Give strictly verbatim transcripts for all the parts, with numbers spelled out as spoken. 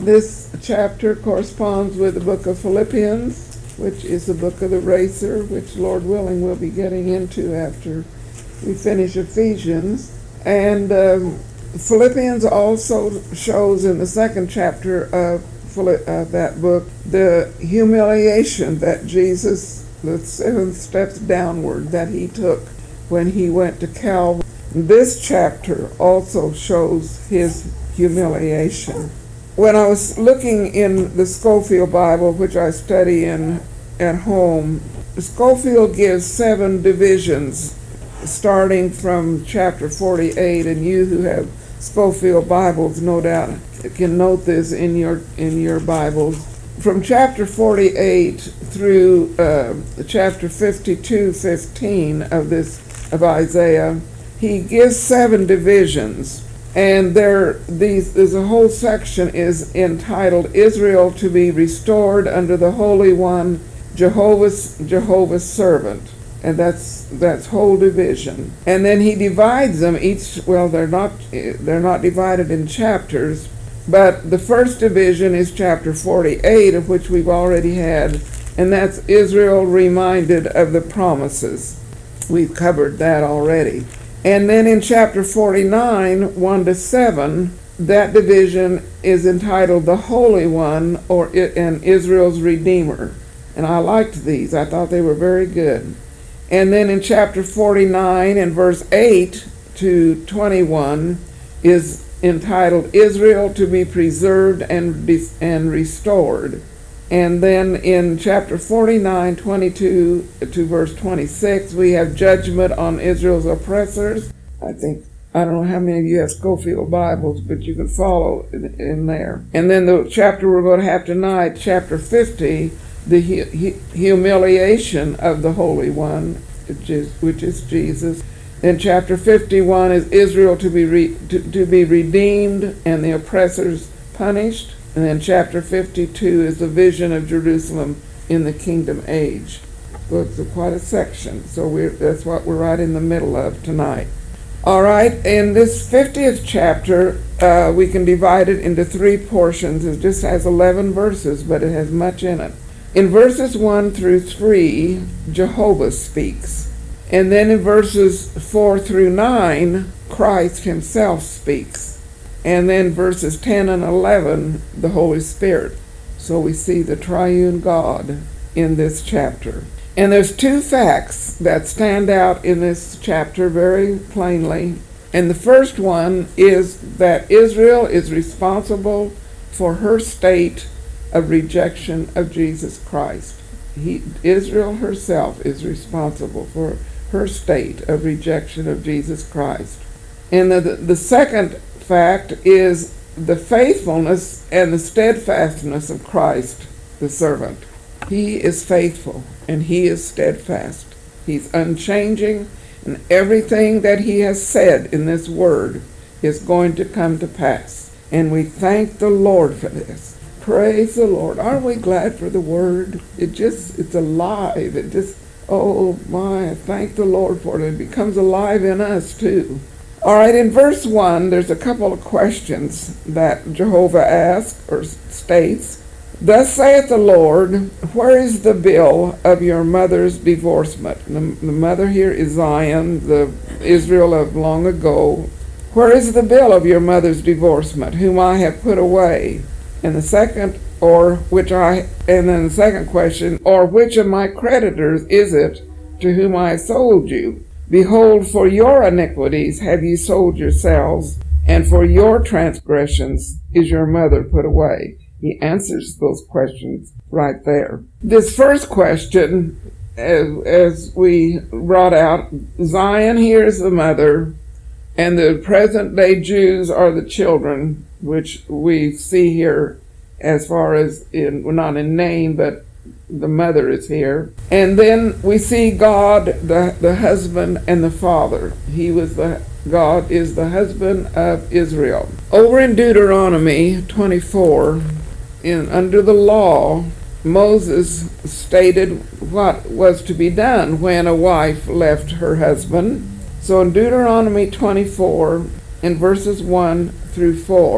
This chapter corresponds with the book of Philippians, which is the book of the racer, which Lord willing we'll be getting into after we finish Ephesians. And um, Philippians also shows in the second chapter of, of that book the humiliation that Jesus, the seven steps downward, that he took when he went to Calvary. This chapter also shows his humiliation. When I was looking in the Scofield Bible, which I study in at home, Scofield gives seven divisions starting from chapter forty-eight, and you who have Scofield Bibles no doubt can note this in your in your Bibles. From chapter forty-eight through uh, chapter fifty-two fifteen of this of Isaiah, he gives seven divisions. And there, these, there's a whole section is entitled "Israel to be restored under the Holy One, Jehovah's Jehovah's servant," and that's that's whole division. And then he divides them each. Well, they're not they're not divided in chapters, but the first division is chapter forty-eight, of which we've already had, and that's Israel reminded of the promises. We've covered that already. And then in chapter forty-nine, one to seven, that division is entitled "The Holy One," or and Israel's Redeemer. And I liked these. I thought they were very good. And then in chapter forty-nine and verse eight to twenty-one is entitled "Israel to be preserved and and restored." And then in chapter forty-nine, twenty-two to verse twenty-six, we have judgment on Israel's oppressors. I think, I don't know how many of you have Scofield Bibles, but you can follow in, in there. And then the chapter we're going to have tonight, chapter fifty, the hu- humiliation of the Holy One, which is, which is Jesus. Then chapter fifty-one is Israel to be re- to, to be redeemed and the oppressors punished. And then chapter fifty-two is the vision of Jerusalem in the kingdom age. So it's a, quite a section. So we're, that's what we're right in the middle of tonight. All right, in this fiftieth chapter, uh, we can divide it into three portions. It just has eleven verses, but it has much in it. In verses one through three, Jehovah speaks. And then in verses four through nine, Christ himself speaks. And then verses ten and eleven, the Holy Spirit. So we see the triune God in this chapter. And there's two facts that stand out in this chapter very plainly. And the first one is that Israel is responsible for her state of rejection of Jesus Christ. He, Israel herself is responsible for her state of rejection of Jesus Christ. And the, the second fact is the faithfulness and the steadfastness of Christ, the servant. He is faithful and he is steadfast. He's unchanging, and everything that he has said in this word is going to come to pass. And we thank the Lord for this. Praise the Lord. Aren't we glad for the word? It just, it's alive. It just, oh my, thank the Lord for it. It becomes alive in us too. All right, in verse one, there's a couple of questions that Jehovah asks or states. "Thus saith the Lord, where is the bill of your mother's divorcement?" The, the mother here is Zion, the Israel of long ago. "Where is the bill of your mother's divorcement, whom I have put away?" And the second, or which I, and then the second question, "Or which of my creditors is it to whom I sold you? Behold, for your iniquities have ye sold yourselves, and for your transgressions is your mother put away." He answers those questions right there. This first question, as, as we brought out, Zion here is the mother, and the present-day Jews are the children, which we see here as far as, in, well, not in name, but the mother is here. And then we see God, the, the husband and the father. He was the, God is the husband of Israel. Over in Deuteronomy twenty-four, in under the law, Moses stated what was to be done when a wife left her husband. So in Deuteronomy twenty-four, in verses one through four,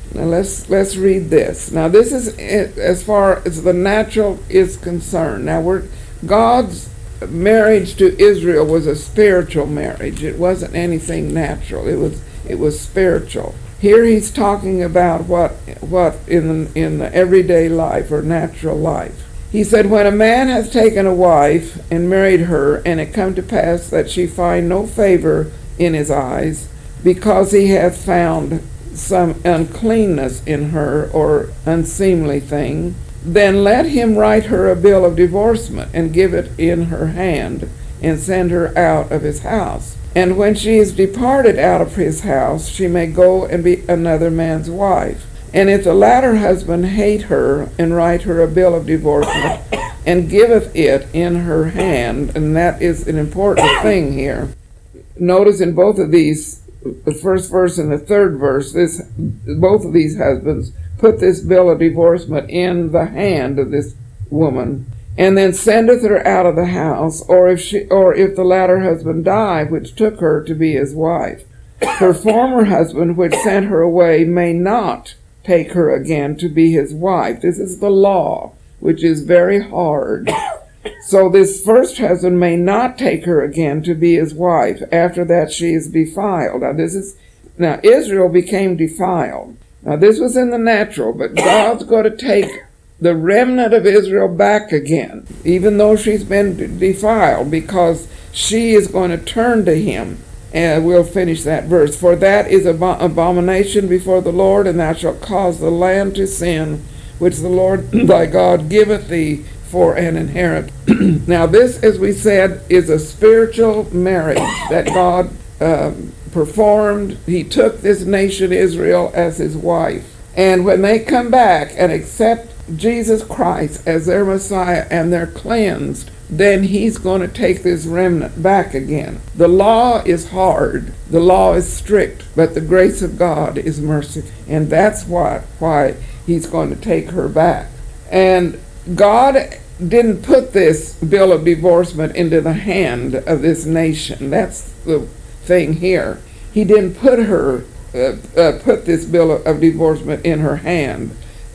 Now let's let's read this. Now this is as far as the natural is concerned. Now we're God's marriage to Israel was a spiritual marriage. It wasn't anything natural. It was it was spiritual. Here he's talking about what what in in the everyday life or natural life. He said, when a man has taken a wife and married her, and it come to pass that she find no favor in his eyes, because he hath found some uncleanness in her or unseemly thing, then let him write her a bill of divorcement and give it in her hand, and send her out of his house. And when she is departed out of his house, she may go and be another man's wife. And if the latter husband hate her, and write her a bill of divorcement, and giveth it in her hand, and that is an important thing here. Notice in both of these, the first verse and the third verse, this both of these husbands put this bill of divorcement in the hand of this woman, and then sendeth her out of the house, or if she, or if the latter husband die, which took her to be his wife, her former husband, which sent her away, may not take her again to be his wife. This is the law, which is very hard. So this first husband may not take her again to be his wife after that she is defiled. Now this is now Israel became defiled. Now this was in the natural, but God's going to take the remnant of Israel back again, even though she's been defiled, because she is going to turn to him. And we'll finish that verse. For that is an abomination before the Lord, and thou shalt cause the land to sin, which the Lord thy God giveth thee for an inheritance. Now this, as we said, is a spiritual marriage that God um, performed. He took this nation Israel as his wife. And when they come back and accept Jesus Christ as their Messiah and they're cleansed, then he's going to take this remnant back again. The law is hard. The law is strict, but the grace of God is mercy. And that's why, why he's going to take her back. And God didn't put this bill of divorcement into the hand of this nation. That's the thing here. He didn't put her, uh, uh, put this bill of, of divorcement in her hand.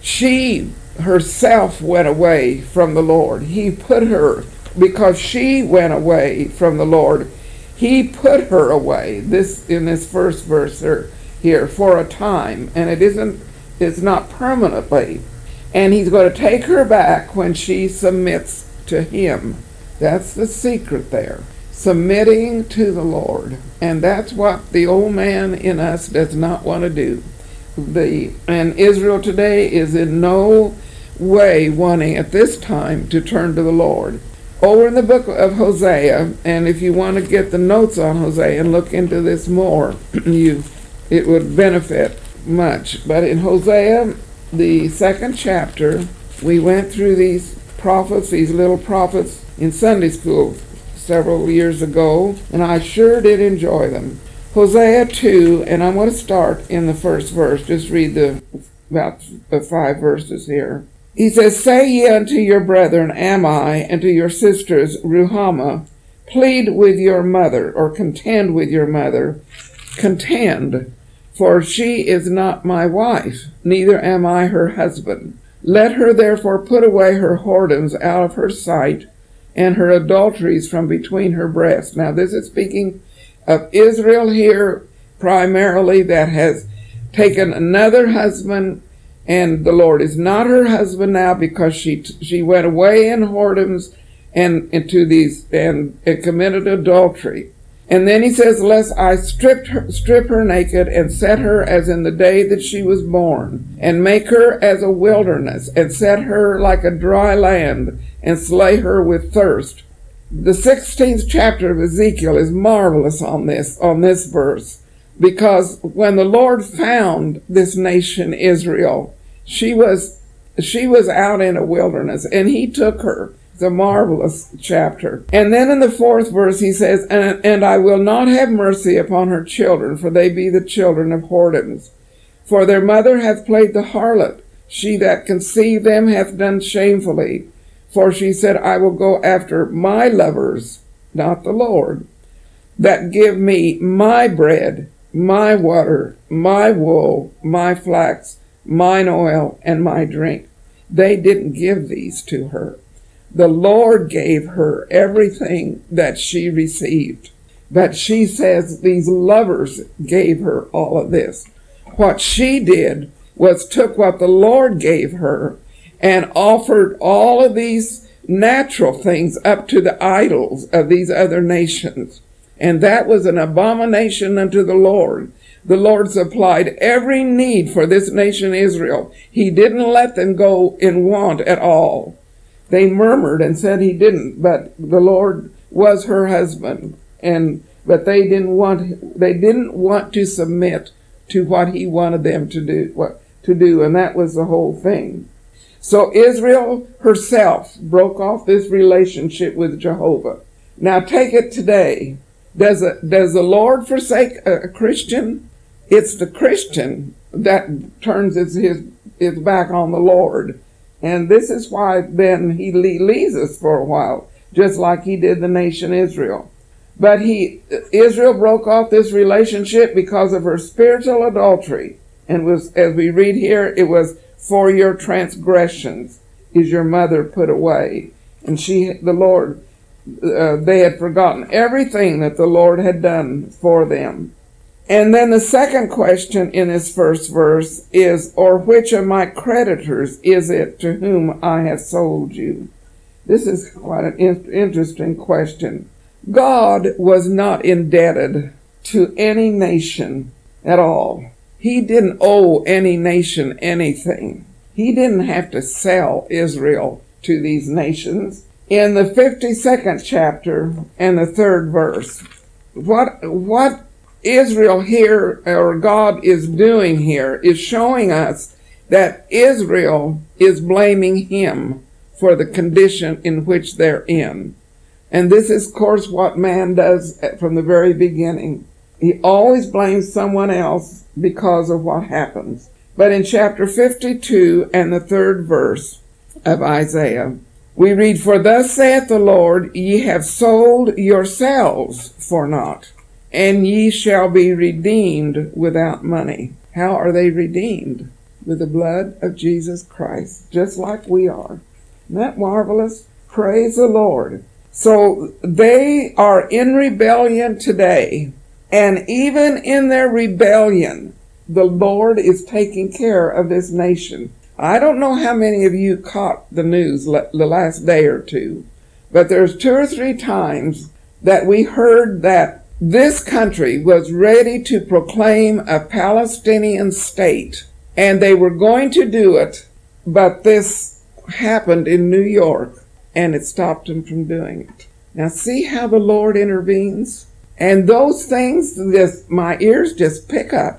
She herself went away from the Lord. He put her, because she went away from the Lord, he put her away. This in this first verse here, here for a time, and it isn't, it's not permanently. And he's going to take her back when she submits to him. That's the secret there. Submitting to the Lord. And that's what the old man in us does not want to do. The and Israel today is in no way wanting at this time to turn to the Lord. Over in the book of Hosea, and if you want to get the notes on Hosea and look into this more, you it would benefit much. But in Hosea, the second chapter, we went through these prophets, these little prophets in Sunday school several years ago, and I sure did enjoy them. Hosea two, and I'm going to start in the first verse, just read the about the five verses here. He says, Say ye unto your brethren Ammi, and to your sisters Ruhamah, plead with your mother, or contend with your mother, contend, for she is not my wife, neither am I her husband. Let her therefore put away her whoredoms out of her sight, and her adulteries from between her breasts. Now this is speaking of Israel here, primarily, that has taken another husband, and the Lord is not her husband now, because she she went away in whoredoms and into these and, and committed adultery. And then he says, Lest I stripped her, strip her naked, and set her as in the day that she was born, and make her as a wilderness, and set her like a dry land, and slay her with thirst. The sixteenth chapter of Ezekiel is marvelous on this, on this verse, because when the Lord found this nation Israel, she was, she was out in a wilderness, and he took her. It's a marvelous chapter. And then in the fourth verse he says, and, and I will not have mercy upon her children, for they be the children of whoredoms. For their mother hath played the harlot. She that conceived them hath done shamefully. For she said, I will go after my lovers, not the Lord, that give me my bread, my water, my wool, my flax, mine oil and my drink. They didn't give these to her. The Lord gave her everything that she received. But she says these lovers gave her all of this. What she did was took what the Lord gave her and offered all of these natural things up to the idols of these other nations. And that was an abomination unto the Lord. The Lord supplied every need for this nation Israel. He didn't let them go in want at all. They murmured and said he didn't, but the Lord was her husband. And but they didn't want they didn't want to submit to what he wanted them to do, what to do, and that was the whole thing. So Israel herself broke off this relationship with Jehovah. Now take it today. Does a, does the Lord forsake a, a Christian? It's the Christian that turns his, his his back on the Lord. And this is why then he leaves us for a while, just like he did the nation Israel. But he, Israel broke off this relationship because of her spiritual adultery. And was, as we read here, it was for your transgressions is your mother put away. And she, the Lord, uh, they had forgotten everything that the Lord had done for them. And then the second question in this first verse is, or which of my creditors is it to whom I have sold you? This is quite an in- interesting question. God was not indebted to any nation at all. He didn't owe any nation anything. He didn't have to sell Israel to these nations. In the fifty-second chapter and the third verse, what, what Israel here, or God is doing here, is showing us that Israel is blaming him for the condition in which they're in. And this is, of course, what man does from the very beginning. He always blames someone else because of what happens. But in chapter fifty-two and the third verse of Isaiah, we read, for thus saith the Lord, ye have sold yourselves for naught, and ye shall be redeemed without money. How are they redeemed? With the blood of Jesus Christ, just like we are. Isn't that marvelous? Praise the Lord. So they are in rebellion today, and even in their rebellion, the Lord is taking care of this nation. I don't know how many of you caught the news le- the last day or two, but there's two or three times that we heard that this country was ready to proclaim a Palestinian state, and they were going to do it, but this happened in New York, and it stopped them from doing it. Now see how the Lord intervenes? And those things, this, my ears just pick up,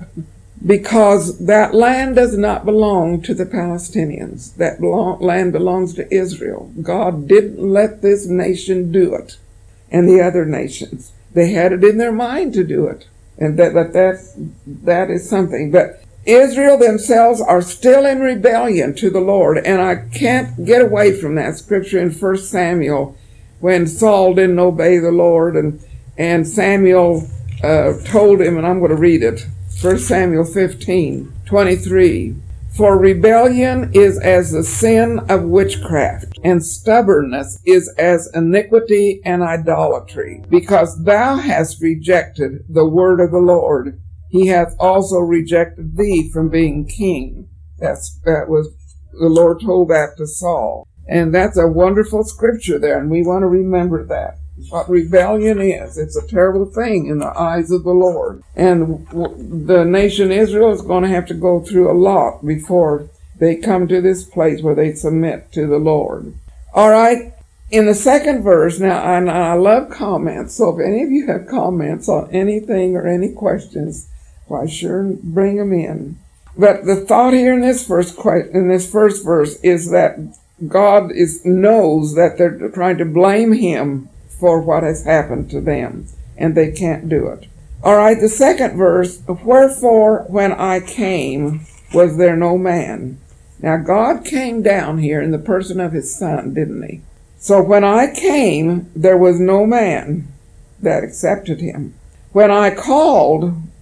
because that land does not belong to the Palestinians. That belong, land belongs to Israel. God didn't let this nation do it, and the other nations. They had it in their mind to do it, and that that that's, that is something. But Israel themselves are still in rebellion to the Lord, and I can't get away from that scripture in First Samuel when Saul didn't obey the Lord, and and Samuel uh, told him, and I'm going to read it, First Samuel fifteen twenty-three. For rebellion is as the sin of witchcraft, and stubbornness is as iniquity and idolatry. Because thou hast rejected the word of the Lord, he hath also rejected thee from being king. That's, that was, the Lord told that to Saul. And that's a wonderful scripture there, and we want to remember that. What rebellion is. It's a terrible thing in the eyes of the Lord. And the nation Israel is going to have to go through a lot before they come to this place where they submit to the Lord. All right. In the second verse, now, and I love comments, so if any of you have comments on anything or any questions, why, sure, bring them in. But the thought here in this first in this first verse is that God is knows that they're trying to blame him for what has happened to them, and they can't do it. All right, the second verse, wherefore when I came, was there no man? Now God came down here in the person of his son, didn't he? So when I came, there was no man that accepted him. When I called,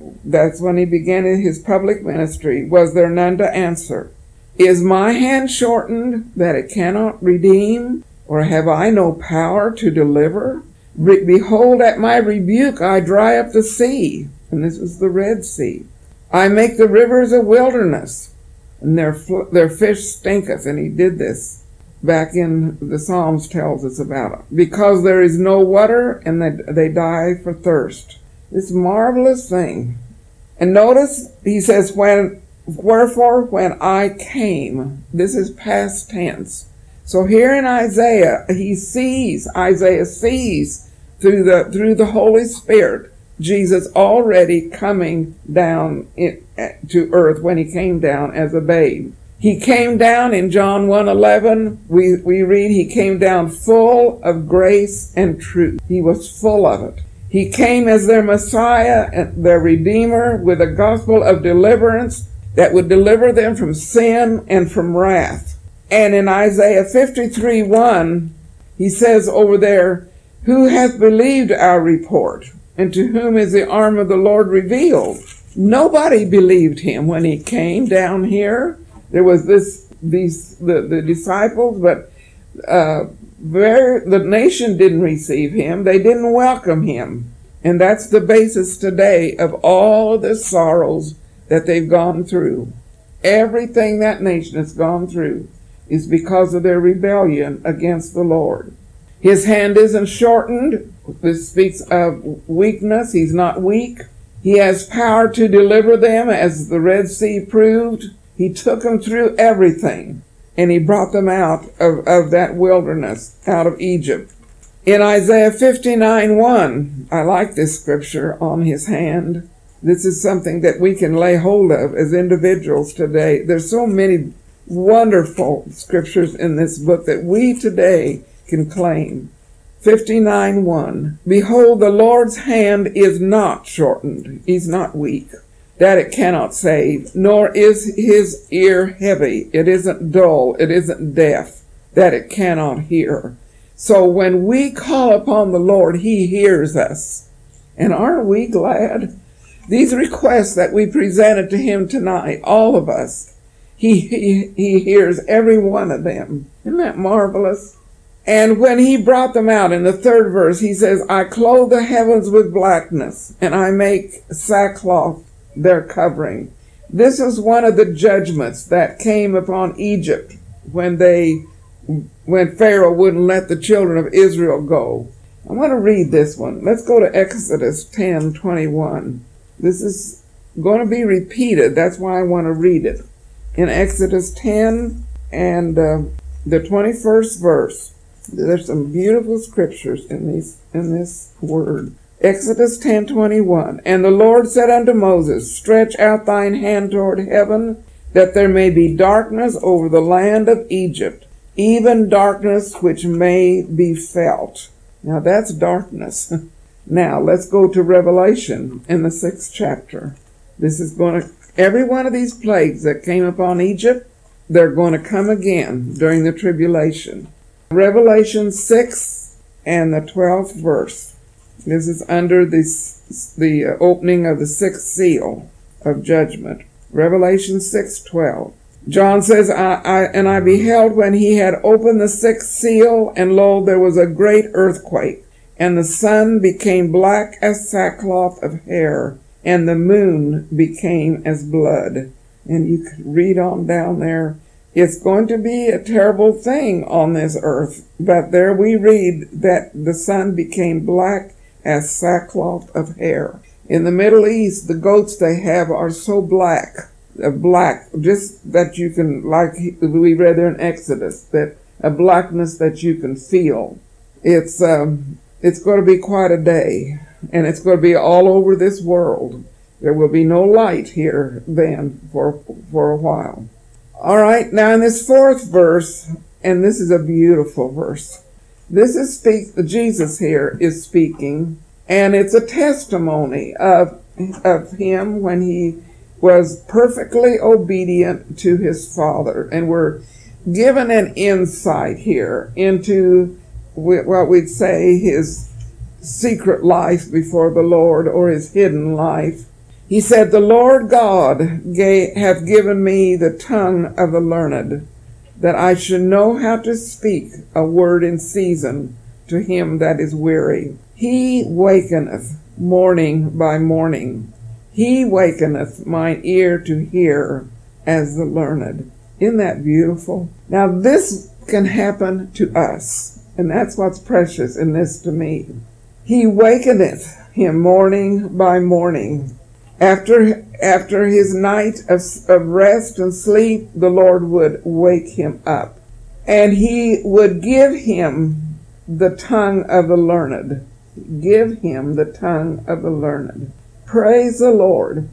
That's when he began his public ministry. Was there none to answer? Is my hand shortened that it cannot redeem? Or have I no power to deliver? Re- behold, at my rebuke I dry up the sea. And this was the Red Sea. I make the rivers a wilderness, and their fl- their fish stinketh. And he did this back in the Psalms tells us about it. Because there is no water, and they, they die for thirst. This marvelous thing. And notice, he says, when, wherefore, when I came. This is past tense. So here in Isaiah, he sees, Isaiah sees through the, through the Holy Spirit, Jesus already coming down in, to earth when he came down as a babe. He came down in John one eleven. We, we read he came down full of grace and truth. He was full of it. He came as their Messiah and their Redeemer with a gospel of deliverance that would deliver them from sin and from wrath. And in Isaiah fifty-three one, he says over there, who hath believed our report? And to whom is the arm of the Lord revealed? Nobody believed him when he came down here. There was this, these, the, the disciples, but uh, very, the nation didn't receive him. They didn't welcome him. And that's the basis today of all the sorrows that they've gone through. Everything that nation has gone through is because of their rebellion against the Lord. His hand isn't shortened. This speaks of weakness. He's not weak. He has power to deliver them, as the Red Sea proved. He took them through everything, and he brought them out of, of that wilderness, out of Egypt. In Isaiah fifty-nine one, I like this scripture, on his hand. This is something that we can lay hold of as individuals today. There's so many wonderful scriptures in this book that we today can claim. fifty-nine one, behold, the Lord's hand is not shortened. He's not weak, that it cannot save, nor is his ear heavy. It isn't dull, it isn't deaf, that it cannot hear. So when we call upon the Lord, he hears us. And aren't we glad? These requests that we presented to him tonight, all of us, he, he, he hears every one of them. Isn't that marvelous? And when he brought them out, in the third verse, he says, I clothe the heavens with blackness, and I make sackcloth their covering. This is one of the judgments that came upon Egypt when they, when Pharaoh wouldn't let the children of Israel go. I want to read this one. Let's go to Exodus ten twenty-one. This is going to be repeated. That's why I want to read it. In Exodus ten and uh, the twenty-first verse. There's some beautiful scriptures in these in this word. Exodus ten twenty-one. And the Lord said unto Moses, stretch out thine hand toward heaven, that there may be darkness over the land of Egypt, even darkness which may be felt. Now that's darkness. Now let's go to Revelation in the sixth chapter. This is going to, every one of these plagues that came upon Egypt, they're going to come again during the tribulation. Revelation six and the twelfth verse. This is under this, the uh, opening of the sixth seal of judgment. Revelation six twelve. John says, I, I, and I beheld when he had opened the sixth seal, and lo, there was a great earthquake, and the sun became black as sackcloth of hair, and the moon became as blood. And you could read on down there. It's going to be a terrible thing on this earth. But there we read that the sun became black as sackcloth of hair. In the Middle East, the goats they have are so black, uh, black, just that you can, like we read there in Exodus, that a blackness that you can feel. It's, um, it's going to be quite a day, and it's going to be all over this world. There will be no light here then for, for a while. All right, now in this fourth verse, and this is a beautiful verse. This is speak. Jesus here is speaking, and it's a testimony of of him when he was perfectly obedient to his Father, and we're given an insight here into what we'd say his secret life before the Lord, or his hidden life. He said, the Lord God gave, hath given me the tongue of the learned, that I should know how to speak a word in season to him that is weary. He wakeneth morning by morning. He wakeneth mine ear to hear as the learned. Isn't that beautiful? Now this can happen to us, and that's what's precious in this to me. He wakeneth him morning by morning. After after his night of, of rest and sleep, the Lord would wake him up, and he would give him the tongue of the learned. Give him the tongue of the learned. Praise the Lord.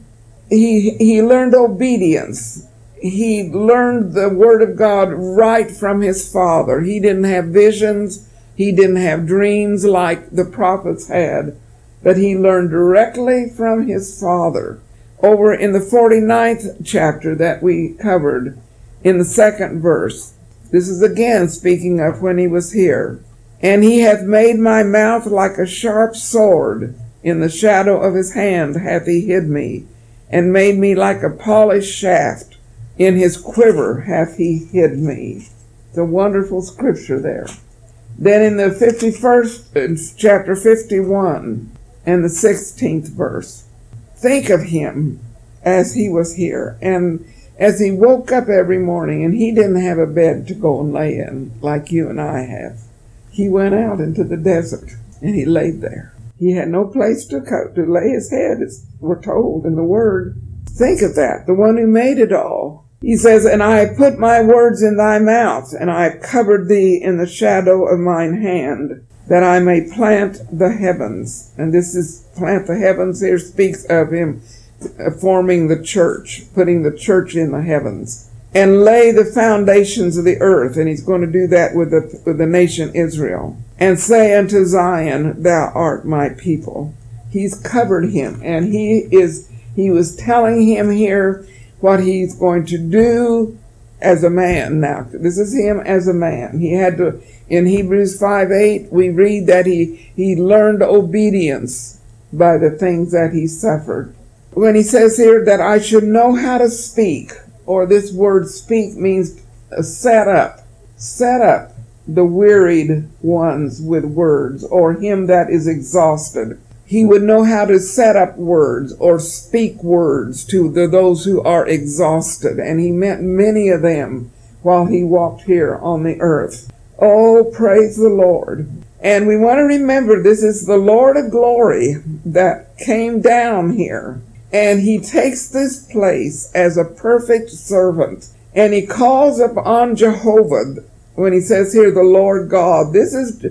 He he learned obedience. He learned the word of God right from his father. He didn't have visions. He didn't have dreams like the prophets had, but he learned directly from his father. Over in the forty-ninth chapter that we covered, in the second verse, this is again speaking of when he was here. And he hath made my mouth like a sharp sword. In the shadow of his hand hath he hid me, and made me like a polished shaft. In his quiver hath he hid me. It's a wonderful scripture there. Then in the fifty-first, chapter fifty-one, and the sixteenth verse, think of him as he was here, and as he woke up every morning, and he didn't have a bed to go and lay in like you and I have. He went out into the desert, and he laid there. He had no place to co- to lay his head, as we're told in the Word. Think of that, the one who made it all. He says, and I have put my words in thy mouth, and I have covered thee in the shadow of mine hand, that I may plant the heavens. And this is, plant the heavens here speaks of him forming the church, putting the church in the heavens, and lay the foundations of the earth. And he's going to do that with the, with the nation Israel. And say unto Zion, thou art my people. He's covered him, and he is, he was telling him here what he's going to do as a man. Now, this is him as a man. He had to, in Hebrews five eight, we read that he, he learned obedience by the things that he suffered. When he says here that I should know how to speak, or this word speak means set up, set up the wearied ones with words, or him that is exhausted. He would know how to set up words or speak words to the, those who are exhausted. And he met many of them while he walked here on the earth. Oh, praise the Lord. And we want to remember this is the Lord of glory that came down here. And he takes this place as a perfect servant. And he calls upon Jehovah when he says here, the Lord God. This is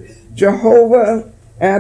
Jehovah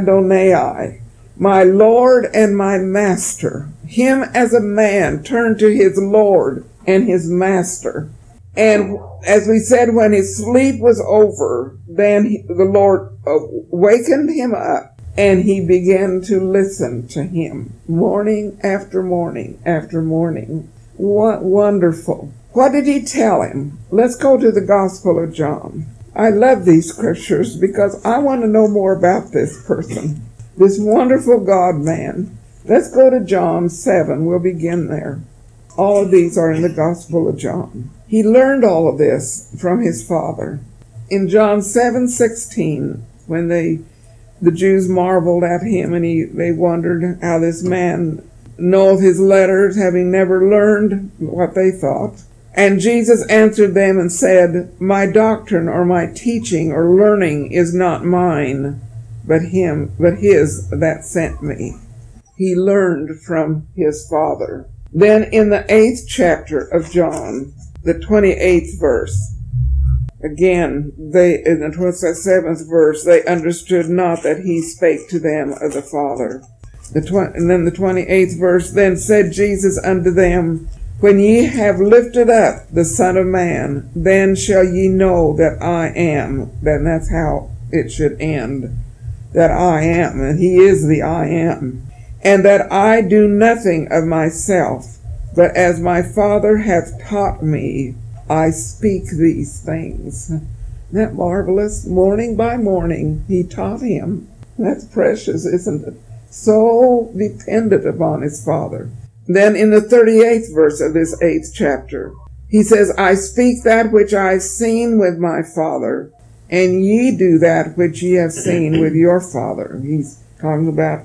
Adonai. My Lord and my Master. Him as a man turned to his Lord and his Master. And as we said, when his sleep was over, then he, the Lord wakened him up, and he began to listen to him morning after morning after morning. What wonderful. What did he tell him? Let's go to the Gospel of John. I love these scriptures because I want to know more about this person. This wonderful God-man. Let's go to John seven. We'll begin there. All of these are in the Gospel of John. He learned all of this from his father. In John seven sixteen, when they, the Jews marveled at him, and he, they wondered how this man knoweth his letters, having never learned what they thought. And Jesus answered them and said, my doctrine or my teaching or learning is not mine, but him, but his that sent me. He learned from his father. Then in the eighth chapter of John, the twenty-eighth verse, again, they, in the twenty-seventh verse, they understood not that he spake to them of the Father. The tw- and then the twenty-eighth verse, then said Jesus unto them, when ye have lifted up the Son of Man, then shall ye know that I am. Then that's how it should end. That I am, and he is the I am. And that I do nothing of myself, but as my Father hath taught me, I speak these things. Isn't that marvelous? Morning by morning, he taught him. That's precious, isn't it? So dependent upon his Father. Then in the thirty-eighth verse of this eighth chapter, he says, I speak that which I have seen with my father, and ye do that which ye have seen with your father. He's talking about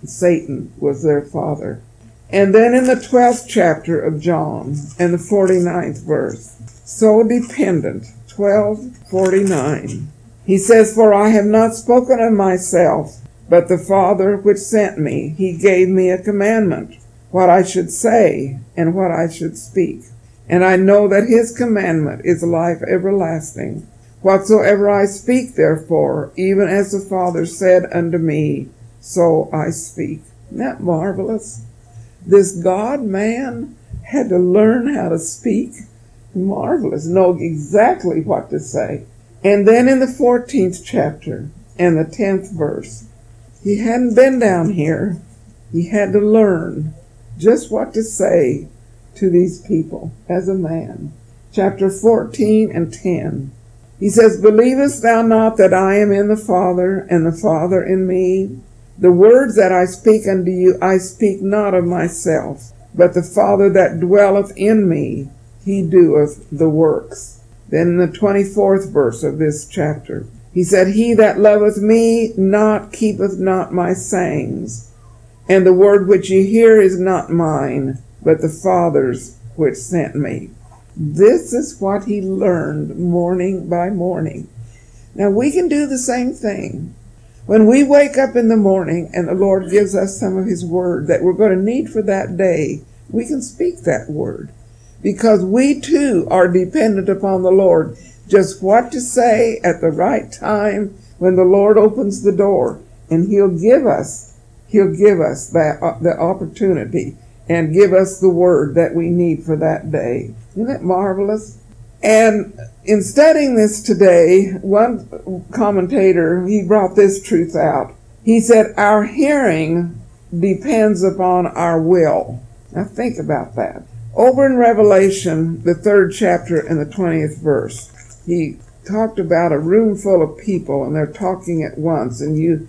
Satan was their father. And then in the twelfth chapter of John, and the forty-ninth verse, so dependent, twelve forty-nine, he says, For I have not spoken of myself, but the Father which sent me, he gave me a commandment, what I should say and what I should speak. And I know that his commandment is life everlasting. Whatsoever I speak, therefore, even as the Father said unto me, so I speak. Isn't that marvelous? This God-man had to learn how to speak. Marvelous. Know exactly what to say. And then in the fourteenth chapter and the tenth verse, he hadn't been down here. He had to learn just what to say to these people as a man. Chapter fourteen and ten. He says, Believest thou not that I am in the Father, and the Father in me? The words that I speak unto you, I speak not of myself, but the Father that dwelleth in me, he doeth the works. Then in the twenty-fourth verse of this chapter, he said, He that loveth me not keepeth not my sayings, and the word which ye hear is not mine, but the Father's which sent me. This is what he learned morning by morning. Now we can do the same thing. When we wake up in the morning and the Lord gives us some of his word that we're going to need for that day, we can speak that word. Because we too are dependent upon the Lord. Just what to say at the right time when the Lord opens the door. And he'll give us, he'll give us that uh, the opportunity and give us the word that we need for that day. Isn't that marvelous? And in studying this today, one commentator, he brought this truth out. He said, our hearing depends upon our will. Now think about that. Over in Revelation, the third chapter and the twentieth verse, he talked about a room full of people and they're talking at once, and you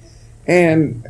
and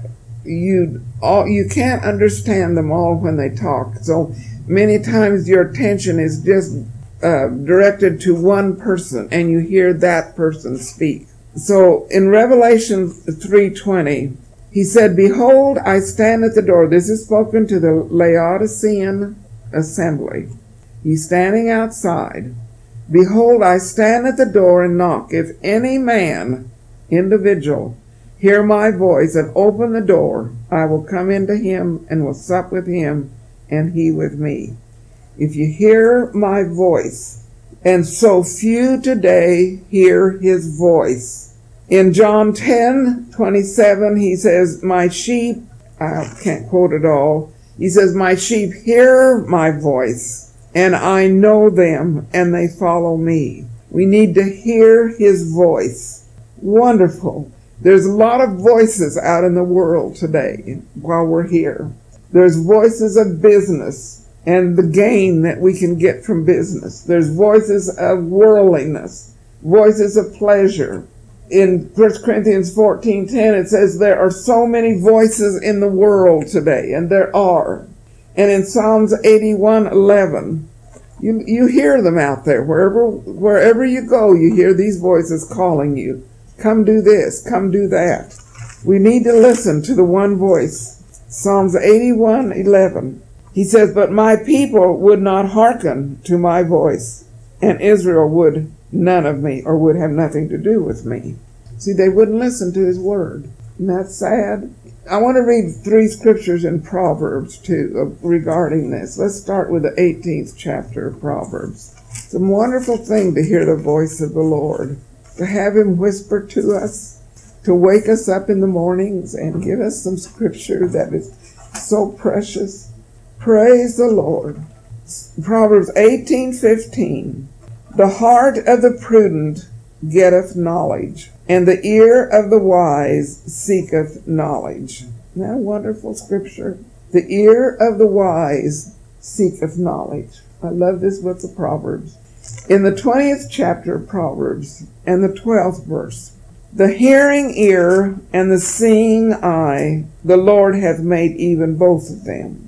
you all you can't understand them all when they talk. So many times your attention is just uh, directed to one person, and you hear that person speak. So in Revelation three twenty, he said, Behold, I stand at the door. This is spoken to the Laodicean assembly. He's standing outside. Behold, I stand at the door and knock. If any man, individual, hear my voice and open the door, I will come into him and will sup with him and he with me. If you hear my voice, and so few today hear his voice. In John ten twenty-seven, he says, My sheep, I can't quote it all, he says, My sheep hear my voice, and I know them, and they follow me. We need to hear his voice. Wonderful. There's a lot of voices out in the world today while we're here. There's voices of business and the gain that we can get from business. There's voices of worldliness, voices of pleasure. In First Corinthians fourteen ten, it says there are so many voices in the world today, and there are. And in Psalms eighty-one eleven, you you hear them out there. Wherever wherever you go, you hear these voices calling you. Come do this, come do that. We need to listen to the one voice. Psalms eighty-one eleven. He says, But my people would not hearken to my voice, and Israel would none of me, or would have nothing to do with me. See, they wouldn't listen to his word. Isn't that sad? I want to read three scriptures in Proverbs, too, regarding this. Let's start with the eighteenth chapter of Proverbs. It's a wonderful thing to hear the voice of the Lord, to have him whisper to us, to wake us up in the mornings and give us some scripture that is so precious. Praise the Lord. Proverbs eighteen fifteen. The heart of the prudent getteth knowledge, and the ear of the wise seeketh knowledge. Isn't that a wonderful scripture? The ear of the wise seeketh knowledge. I love this book of Proverbs. In the twentieth chapter of Proverbs and the twelfth verse, the hearing ear and the seeing eye, the Lord hath made even both of them.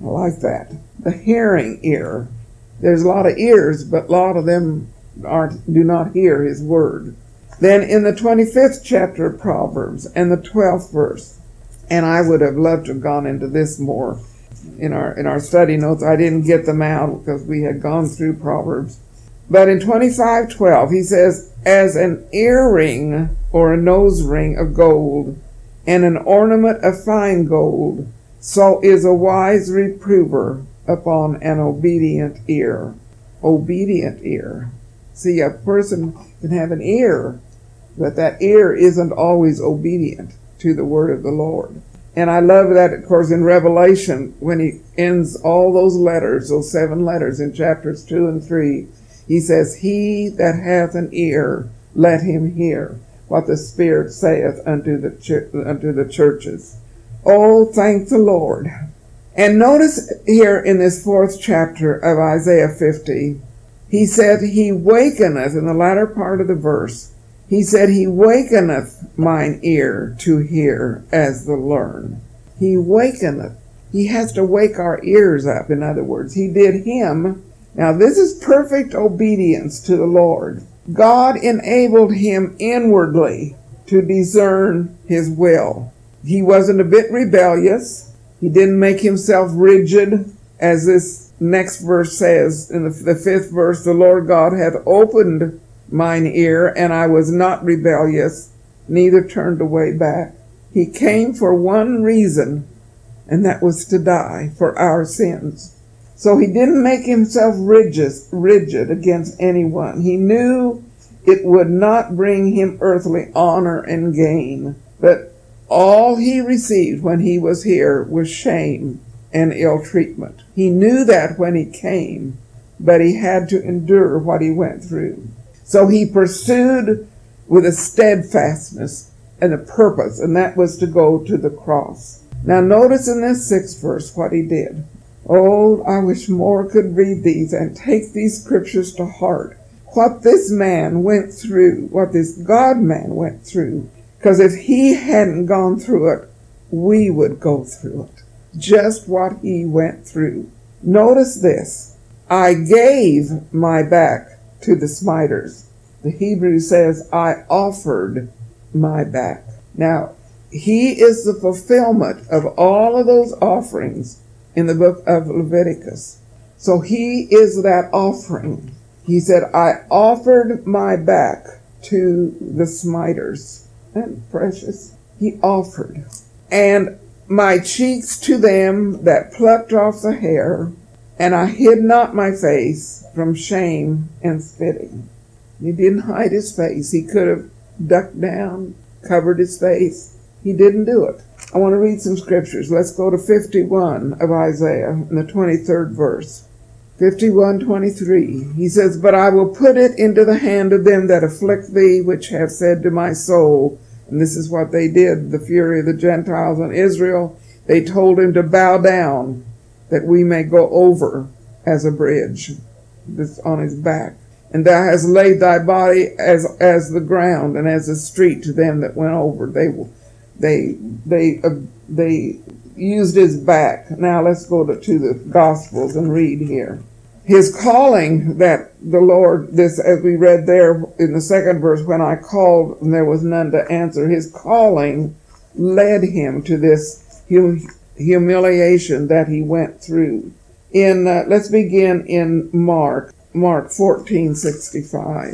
I like that. The hearing ear. There's a lot of ears, but a lot of them aren't, do not hear his word. Then in the twenty-fifth chapter of Proverbs and the twelfth verse, and I would have loved to have gone into this more in our in our study notes. I didn't get them out because we had gone through Proverbs. But in twenty-five twelve, he says, as an earring or a nose ring of gold and an ornament of fine gold, so is a wise reprover upon an obedient ear. Obedient ear. See, a person can have an ear, but that ear isn't always obedient to the word of the Lord. And I love that, of course, in Revelation, when he ends all those letters, those seven letters in chapters two and three, he says, he that hath an ear, let him hear what the Spirit saith unto the, ch- unto the churches. Oh, thank the Lord. And notice here in this fourth chapter of Isaiah fifty, he said, he wakeneth, in the latter part of the verse, he said, he wakeneth mine ear to hear as the learn. He wakeneth. He has to wake our ears up, in other words. He did him. Now, this is perfect obedience to the Lord. God enabled him inwardly to discern his will. He wasn't a bit rebellious. He didn't make himself rigid, as this next verse says. In the, the fifth verse, the Lord God hath opened mine ear, and I was not rebellious, neither turned away back. He came for one reason, and that was to die for our sins. So he didn't make himself rigid, rigid against anyone. He knew it would not bring him earthly honor and gain, but all he received when he was here was shame and ill treatment. He knew that when he came, but he had to endure what he went through. So he pursued with a steadfastness and a purpose, and that was to go to the cross. Now notice in this sixth verse what he did. Oh, I wish more could read these and take these scriptures to heart. What this man went through, what this God-man went through, because if he hadn't gone through it, we would go through it. Just what he went through. Notice this. I gave my back to the smiters. The Hebrew says, I offered my back. Now, he is the fulfillment of all of those offerings in the book of Leviticus. So he is that offering. He said, I offered my back to the smiters. And precious. He offered. And my cheeks to them that plucked off the hair, and I hid not my face from shame and spitting. He didn't hide his face. He could have ducked down, covered his face. He didn't do it. I want to read some scriptures. Let's go to fifty-one of Isaiah in the twenty-third verse. fifty-one twenty-three. He says, but I will put it into the hand of them that afflict thee, which have said to my soul, and this is what they did, the fury of the Gentiles and Israel. They told him to bow down, that we may go over as a bridge. This on his back. And thou hast laid thy body as as the ground, and as a street to them that went over. They they they uh, they used his back. Now let's go to, to the Gospels and read here. His calling, that the Lord, this as we read there in the second verse, when I called and there was none to answer, his calling led him to this hum, humiliation that he went through. In uh, let's begin in Mark, Mark fourteen sixty-five.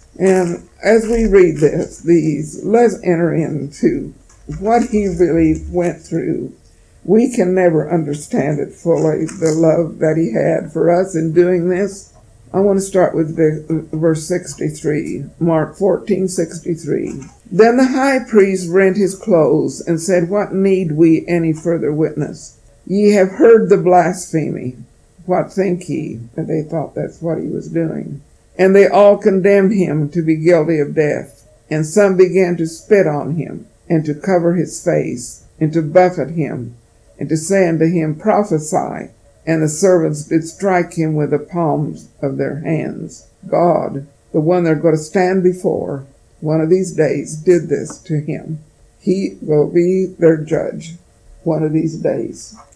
And as we read this, these, let's enter into what he really went through. We can never understand it fully, the love that he had for us in doing this. I want to start with the, verse sixty-three, Mark fourteen sixty-three. Then the high priest rent his clothes and said, what need we any further witness? Ye have heard the blasphemy. What think ye? And they thought that's what he was doing. And they all condemned him to be guilty of death. And some began to spit on him, and to cover his face, and to buffet him, and to say unto him, prophesy. And the servants did strike him with the palms of their hands. God, the one they're going to stand before, one of these days did this to him. He will be their judge one of these days.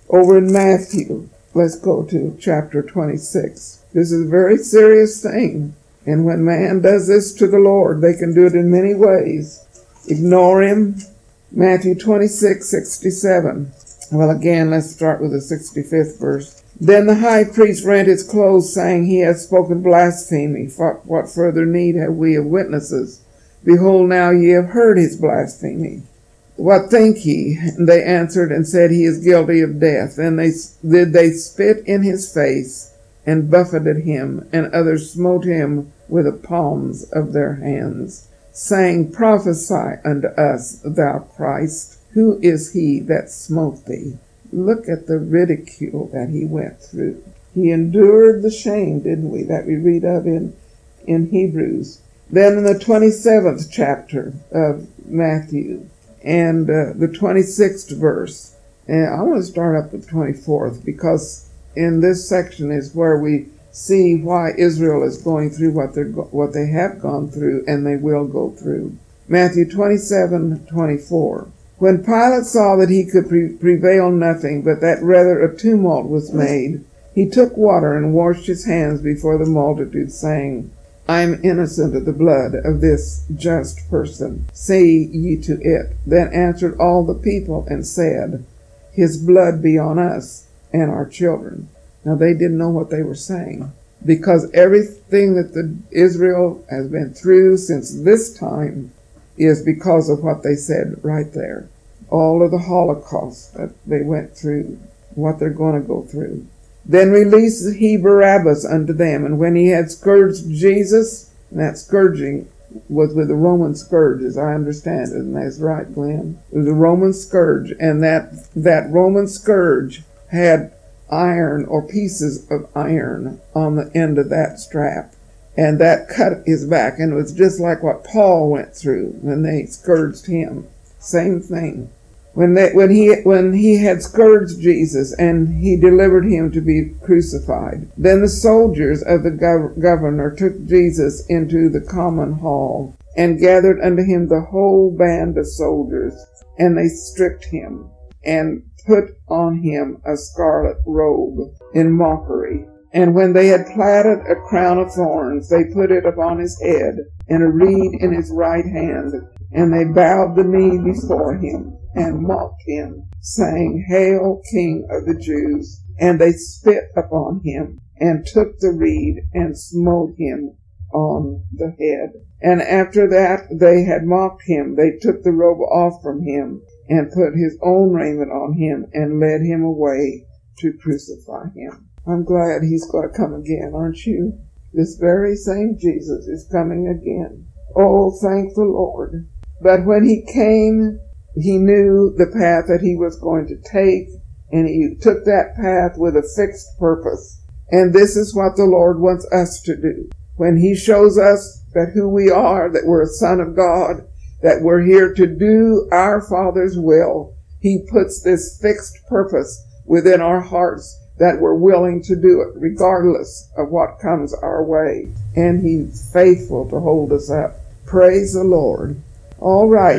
Over in Matthew, let's go to chapter twenty-six. This is a very serious thing. And when man does this to the Lord, they can do it in many ways. Ignore him. Matthew twenty-six, sixty-seven. Well, again, let's start with the sixty-fifth verse. Then the high priest rent his clothes, saying, He hath spoken blasphemy. What further need have we of witnesses? Behold, now ye have heard his blasphemy. What think ye? And they answered and said, He is guilty of death. And they did they spit in his face, and buffeted him, and others smote him with the palms of their hands, saying, Prophesy unto us, thou Christ. Who is he that smote thee? Look at the ridicule that he went through. He endured the shame, didn't we, that we read of in, in Hebrews. Then in the twenty-seventh chapter of Matthew, and uh, the twenty-sixth verse, and I want to start up with the twenty-fourth, because in this section is where we see why Israel is going through what they're what they have gone through, and they will go through. Matthew twenty-seven, twenty-four. When Pilate saw that he could pre- prevail nothing, but that rather a tumult was made, he took water and washed his hands before the multitude, saying, I am innocent of the blood of this just person. Say ye to it. Then answered all the people and said, His blood be on us and our children. Now they didn't know what they were saying, because everything that the Israel has been through since this time is because of what they said right there. All of the Holocaust that they went through, what they're going to go through. Then released he Barabbas unto them, and when he had scourged Jesus, and that scourging was with a Roman scourge, as I understand it, and that's right, Glenn. It was a Roman scourge, and that, that Roman scourge had iron or pieces of iron on the end of that strap. And that cut his back, and it was just like what Paul went through when they scourged him. Same thing. When they, when he when he had scourged Jesus, and he delivered him to be crucified, then the soldiers of the gov- governor took Jesus into the common hall, and gathered unto him the whole band of soldiers, and they stripped him, and put on him a scarlet robe in mockery. And when they had platted a crown of thorns, they put it upon his head, and a reed in his right hand. And they bowed the knee before him, and mocked him, saying, Hail, King of the Jews! And they spit upon him, and took the reed, and smote him on the head. And after that they had mocked him, they took the robe off from him, and put his own raiment on him, and led him away to crucify him. I'm glad he's going to come again, aren't you? This very same Jesus is coming again. Oh, thank the Lord. But when he came, he knew the path that he was going to take, and he took that path with a fixed purpose. And this is what the Lord wants us to do. When he shows us that who we are, that we're a son of God, that we're here to do our Father's will, he puts this fixed purpose within our hearts, that we're willing to do it regardless of what comes our way. And he's faithful to hold us up. Praise the Lord. All right.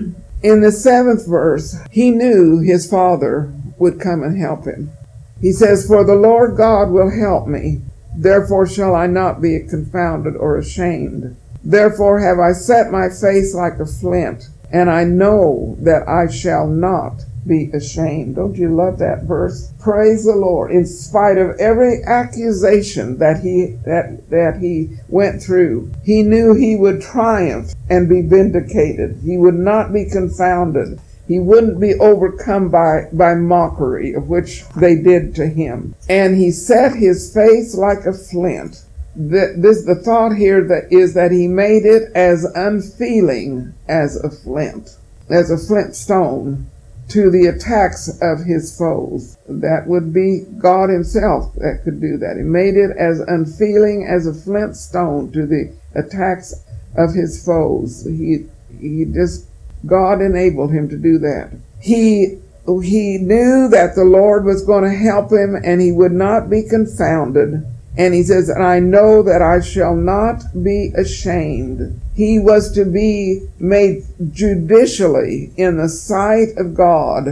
In the seventh verse, he knew his Father would come and help him. He says, For the Lord God will help me. Therefore shall I not be confounded or ashamed. Therefore have I set my face like a flint, and I know that I shall not be ashamed. Don't you love that verse? Praise the Lord. In spite of every accusation that he that that he went through, he knew he would triumph and be vindicated. He would not be confounded. He wouldn't be overcome by, by mockery, of which they did to him. And he set his face like a flint. The, this the thought here that is that he made it as unfeeling as a flint, as a flint stone, to the attacks of his foes. That would be God himself that could do that. He made it as unfeeling as a flint stone to the attacks of his foes. He he just God enabled him to do that. He he knew that the Lord was going to help him, and he would not be confounded. And he says, and I know that I shall not be ashamed. He was to be made judicially in the sight of God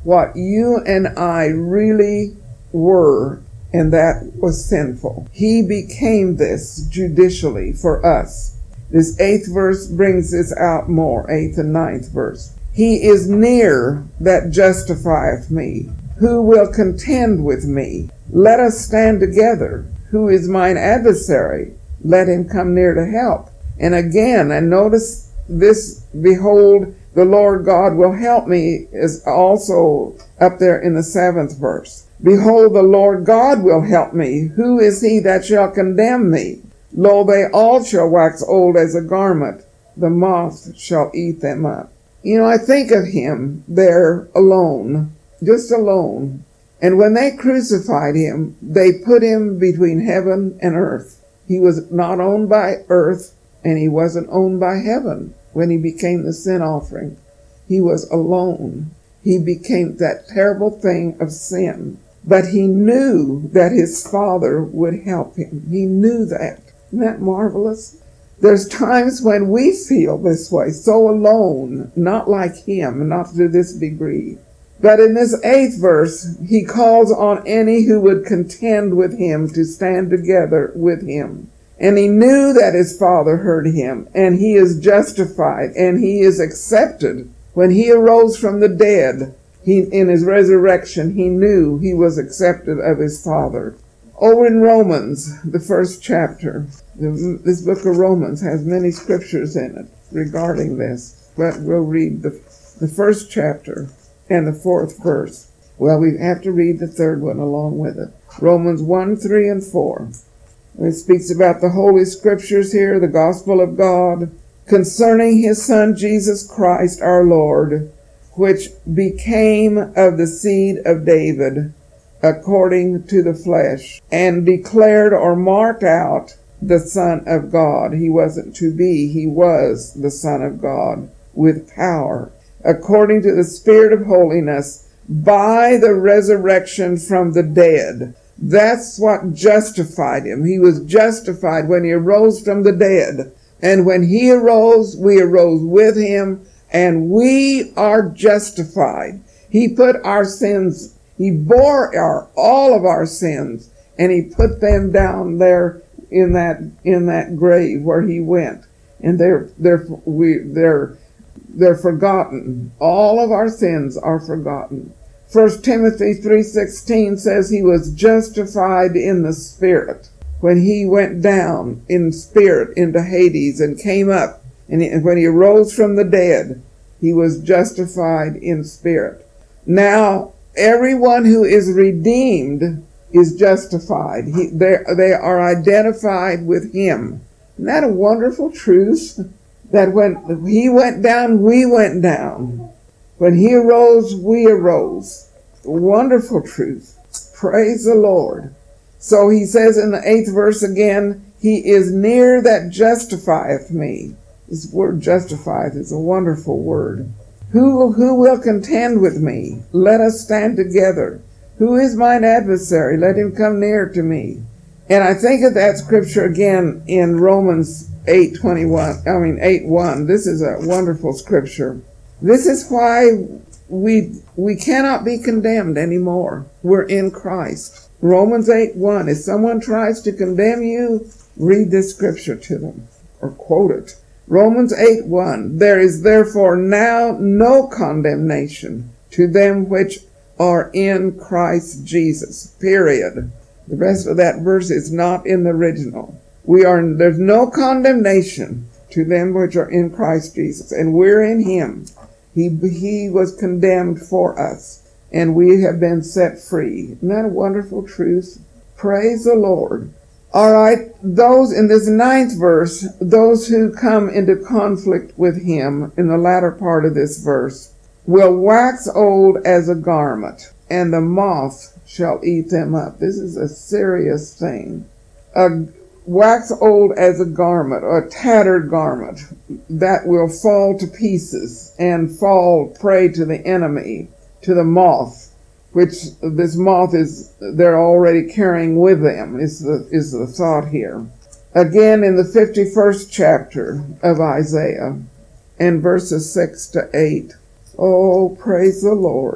what you and I really were, and that was sinful. He became this judicially for us. This eighth verse brings this out more, eighth and ninth verse. He is near that justifieth me. Who will contend with me? Let us stand together. Who is mine adversary? Let him come near to help. And again, and notice this, behold, the Lord God will help me, is also up there in the seventh verse. Behold, the Lord God will help me. Who is he that shall condemn me? Lo, they all shall wax old as a garment. The moth shall eat them up. You know, I think of him there alone, just alone. And when they crucified him, they put him between heaven and earth. He was not owned by earth, and he wasn't owned by heaven when he became the sin offering. He was alone. He became that terrible thing of sin. But he knew that his Father would help him. He knew that. Isn't that marvelous? There's times when we feel this way, so alone, not like him, not to this degree. But in this eighth verse, he calls on any who would contend with him to stand together with him. And he knew that his Father heard him, and he is justified, and he is accepted. When he arose from the dead, he, in his resurrection, he knew he was accepted of his Father. Over in Romans, the first chapter, this book of Romans has many scriptures in it regarding this, but we'll read the, the first chapter and the fourth verse. Well, we have to read the third one along with it. Romans one, three, and four. It speaks about the Holy Scriptures here, the gospel of God, concerning his Son Jesus Christ our Lord, which became of the seed of David, according to the flesh, and declared or marked out the Son of God. He wasn't to be, he was the Son of God with power, according to the Spirit of holiness, by the resurrection from the dead. That's what justified him. He was justified when he arose from the dead. And when he arose, we arose with him, and we are justified. He put our sins, he bore our, all of our sins, and he put them down there in that, in that grave where he went. And they're, they're, we, they're, they're forgotten. All of our sins are forgotten. First Timothy three sixteen says he was justified in the Spirit. When he went down in spirit into Hades and came up, and he, when he rose from the dead, he was justified in spirit. Now, everyone who is redeemed is justified. He, they, they are identified with him. Isn't that a wonderful truth? That when he went down, we went down. When he arose, we arose. Wonderful truth. Praise the Lord. So he says in the eighth verse again, he is near that justifieth me. This word justifieth is a wonderful word. Who, who will contend with me? Let us stand together. Who is mine adversary? Let him come near to me. And I think of that scripture again in Romans eight twenty-one. I mean eight one. This is a wonderful scripture. This is why we we cannot be condemned anymore. We're in Christ. Romans eight one. If someone tries to condemn you, read this scripture to them or quote it. Romans eight one. There is therefore now no condemnation to them which are in Christ Jesus. Period. The rest of that verse is not in the original. We are there's no condemnation to them which are in Christ Jesus, and we're in him. He he was condemned for us, and we have been set free. Isn't that a wonderful truth? Praise the Lord. All right, those in this ninth verse, those who come into conflict with him in the latter part of this verse, will wax old as a garment, and the moth shall eat them up. This is a serious thing. A wax old as a garment, or a tattered garment, that will fall to pieces and fall prey to the enemy, to the moth, which this moth is, they're already carrying with them, is the, is the thought here. Again, in the fifty-first chapter of Isaiah, and verses six to eight, oh, praise the Lord.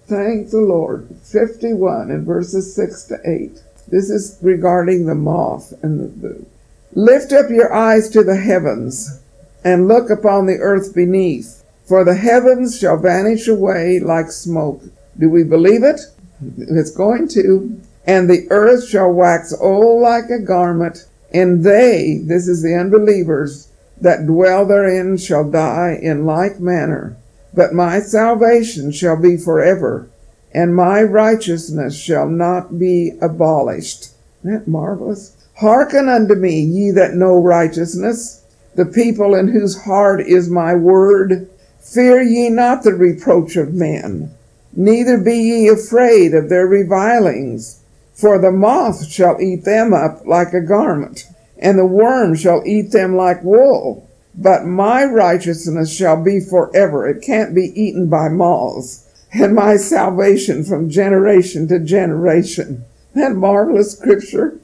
Thank the Lord. fifty-one in verses six to eight. This is regarding the moth and the, the lift up your eyes to the heavens and look upon the earth beneath, for the heavens shall vanish away like smoke. Do we believe it? It's going to. And the earth shall wax old like a garment, and they, this is the unbelievers, that dwell therein shall die in like manner. But my salvation shall be forever, and my righteousness shall not be abolished. Isn't that marvelous? Hearken unto me, ye that know righteousness, the people in whose heart is my word. Fear ye not the reproach of men, neither be ye afraid of their revilings. For the moth shall eat them up like a garment, and the worm shall eat them like wool. But my righteousness shall be forever. It can't be eaten by moths. And my salvation from generation to generation. That marvelous scripture.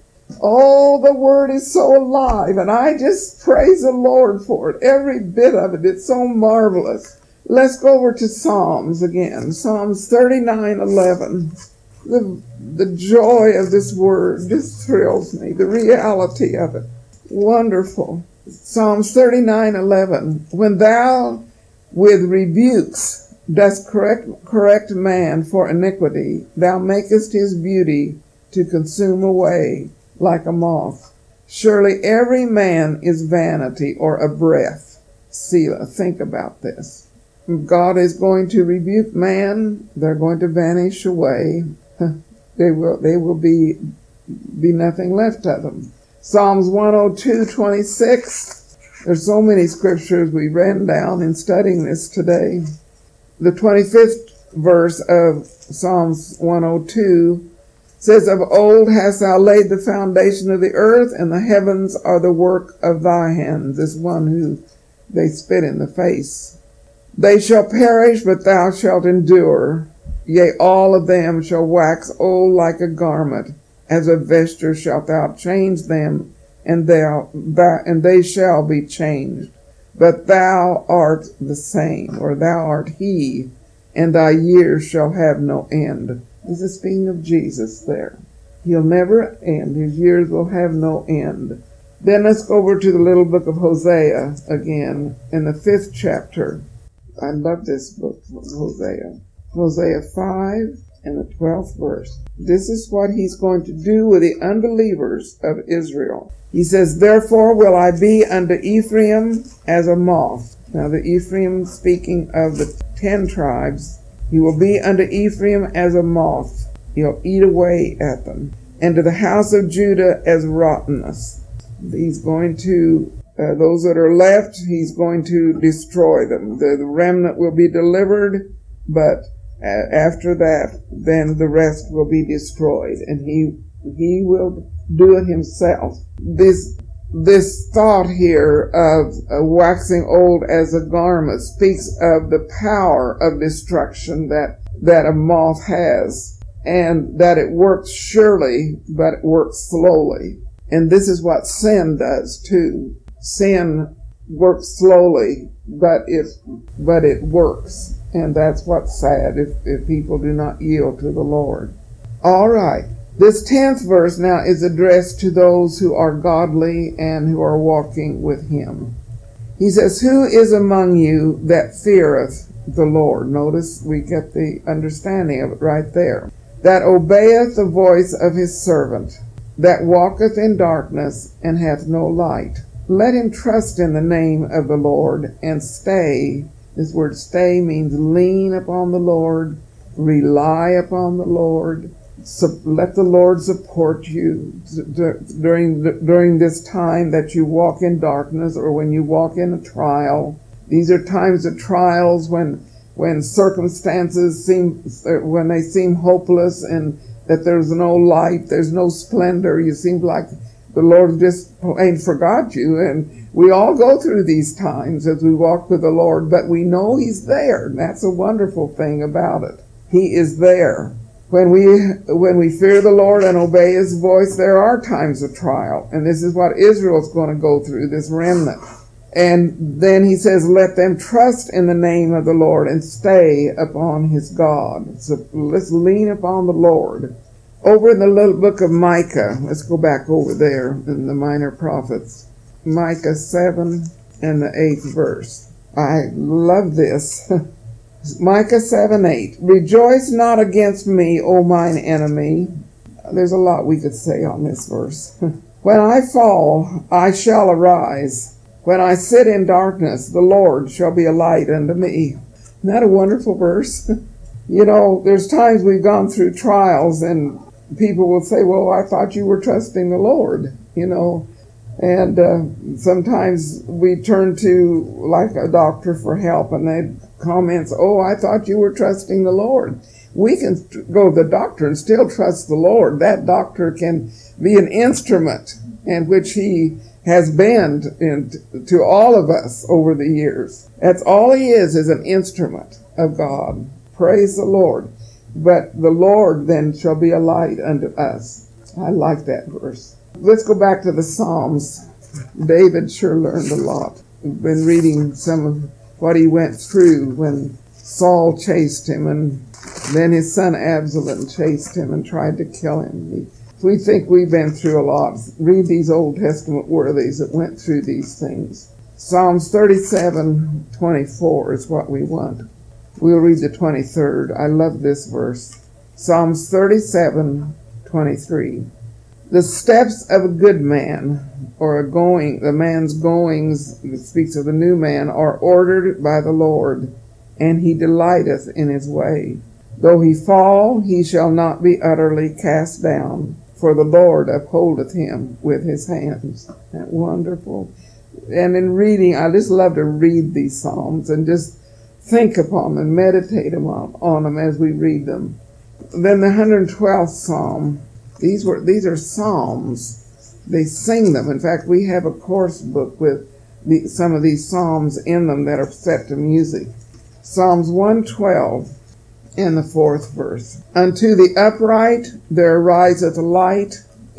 Oh, the word is so alive, and I just praise the Lord for it. Every bit of it. It's so marvelous. Let's go over to Psalms again. Psalms thirty-nine eleven. The, the joy of this word just thrills me. The reality of it. Wonderful. Psalms thirty-nine eleven. When thou with rebukes dost correct, correct man for iniquity, thou makest his beauty to consume away like a moth. Surely every man is vanity or a breath. Selah, think about this. God is going to rebuke man. They're going to vanish away. They will, they will be, be nothing left of them. Psalms one oh two twenty-six. There's so many scriptures we ran down in studying this today. The twenty-fifth verse of Psalms one oh two says, Of old hast thou laid the foundation of the earth, and the heavens are the work of thy hands. This one who they spit in the face. They shall perish, but thou shalt endure. Yea, all of them shall wax old like a garment. As a vesture shalt thou change them, and thou, thou and they shall be changed. But thou art the same, or thou art he, and thy years shall have no end. This is speaking of Jesus there. He'll never end. His years will have no end. Then let's go over to the little book of Hosea again, in the fifth chapter. I love this book, Hosea. Hosea five and the twelfth verse. This is what he's going to do with the unbelievers of Israel. He says, Therefore will I be unto Ephraim as a moth. Now the Ephraim, speaking of the ten tribes, he will be unto Ephraim as a moth. He'll eat away at them. And to the house of Judah as rottenness. He's going to, uh, those that are left, he's going to destroy them. The, the remnant will be delivered, but uh, after that, then the rest will be destroyed. And he he will do it himself. This this thought here of uh, waxing old as a garment speaks of the power of destruction that, that a moth has, and that it works surely, but it works slowly. And this is what sin does too. Sin works slowly, but it, but it works. And that's what's sad if, if people do not yield to the Lord. All right. This tenth verse now is addressed to those who are godly and who are walking with him. He says, Who is among you that feareth the Lord? Notice we get the understanding of it right there. That obeyeth the voice of his servant, that walketh in darkness and hath no light. Let him trust in the name of the Lord and stay. This word stay means lean upon the Lord, rely upon the Lord. So let the Lord support you during during this time that you walk in darkness, or when you walk in a trial. These are times of trials when when circumstances seem when they seem hopeless and that there's no light, there's no splendor. You seem like the Lord just ain't forgot you. And we all go through these times as we walk with the Lord, but we know He's there. And that's a wonderful thing about it. He is there. When we when we fear the Lord and obey His voice, there are times of trial. And this is what Israel's going to go through, this remnant. And then he says, let them trust in the name of the Lord and stay upon his God. So let's lean upon the Lord. Over in the little book of Micah, let's go back over there in the minor prophets. Micah seven and the eighth verse. I love this. Micah seven eight. Rejoice not against me, O mine enemy. There's a lot we could say on this verse. When I fall, I shall arise. When I sit in darkness, the Lord shall be a light unto me. Isn't that a wonderful verse? You know, there's times we've gone through trials and people will say, well, I thought you were trusting the Lord, you know. And uh, sometimes we turn to like a doctor for help and they comments, oh, I thought you were trusting the Lord. We can go to the doctor and still trust the Lord. That doctor can be an instrument in which he has been in, to all of us over the years. That's all he is, is an instrument of God. Praise the Lord. But the Lord then shall be a light unto us. I like that verse. Let's go back to the Psalms. David sure learned a lot. We've been reading some of what he went through when Saul chased him and then his son Absalom chased him and tried to kill him. He, we think we've been through a lot. Read these Old Testament worthies that went through these things. Psalms thirty-seven twenty-four is what we want. We'll read the twenty-third. I love this verse. Psalms thirty-seven twenty-three. The steps of a good man, or a going, the man's goings, it speaks of the new man, are ordered by the Lord, and he delighteth in his way. Though he fall, he shall not be utterly cast down, for the Lord upholdeth him with his hands. Isn't that wonderful? And in reading, I just love to read these Psalms and just think upon them, meditate on, on them as we read them. Then the one hundred twelfth Psalm. These were these are psalms. They sing them. In fact, we have a course book with the, some of these psalms in them that are set to music. Psalms one twelve in the fourth verse. Unto the upright there ariseth light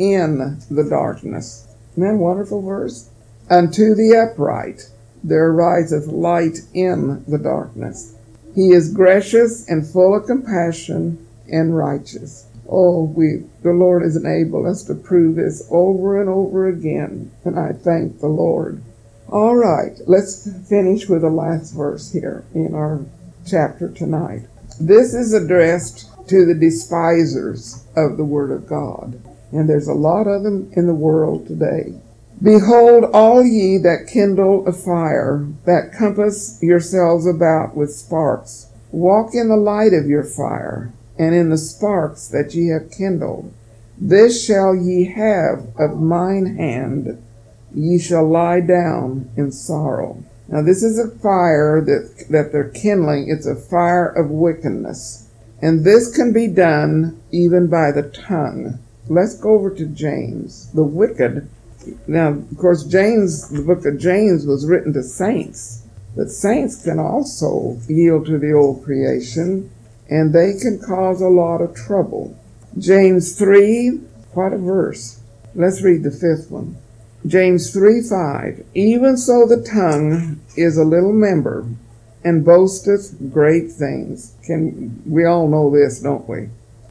in the darkness. Isn't that a wonderful verse? Unto the upright there ariseth light in the darkness. He is gracious and full of compassion and righteous. Oh, we, the Lord has enabled us to prove this over and over again, and I thank the Lord. All right, let's finish with the last verse here in our chapter tonight. This is addressed to the despisers of the Word of God, and there's a lot of them in the world today. Behold, all ye that kindle a fire, that compass yourselves about with sparks, walk in the light of your fire, and in the sparks that ye have kindled. This shall ye have of mine hand, ye shall lie down in sorrow. Now this is a fire that, that they're kindling. It's a fire of wickedness. And this can be done even by the tongue. Let's go over to James. The wicked. Now, of course, James, the book of James was written to saints. But saints can also yield to the old creation, and they can cause a lot of trouble. James three, what a verse. Let's read the fifth one. James three five. Even so the tongue is a little member, and boasteth great things. Can we all know this, don't we?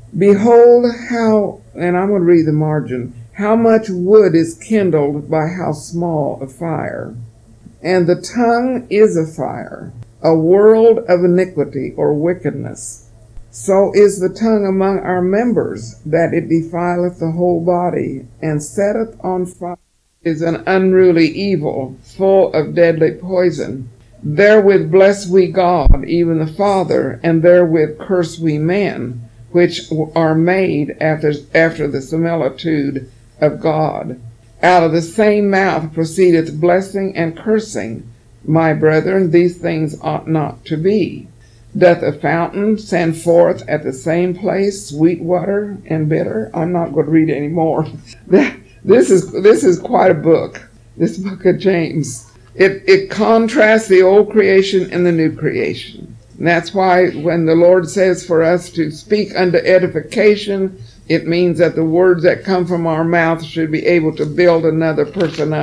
Behold how, and I'm going to read the margin, how much wood is kindled by how small a fire. And the tongue is a fire, a world of iniquity or wickedness. So is the tongue among our members, that it defileth the whole body, and setteth on fire. Is an unruly evil, full of deadly poison. Therewith bless we God, even the Father, and therewith curse we men, which are made after, after the similitude of God. Out of the same mouth proceedeth blessing and cursing. My brethren, these things ought not to be. Doth a fountain send forth at the same place sweet water and bitter? I'm not going to read any more. This is this is quite a book, this book of James. It it contrasts the old creation and the new creation. And that's why when the Lord says for us to speak unto edification, it means that the words that come from our mouth should be able to build another person up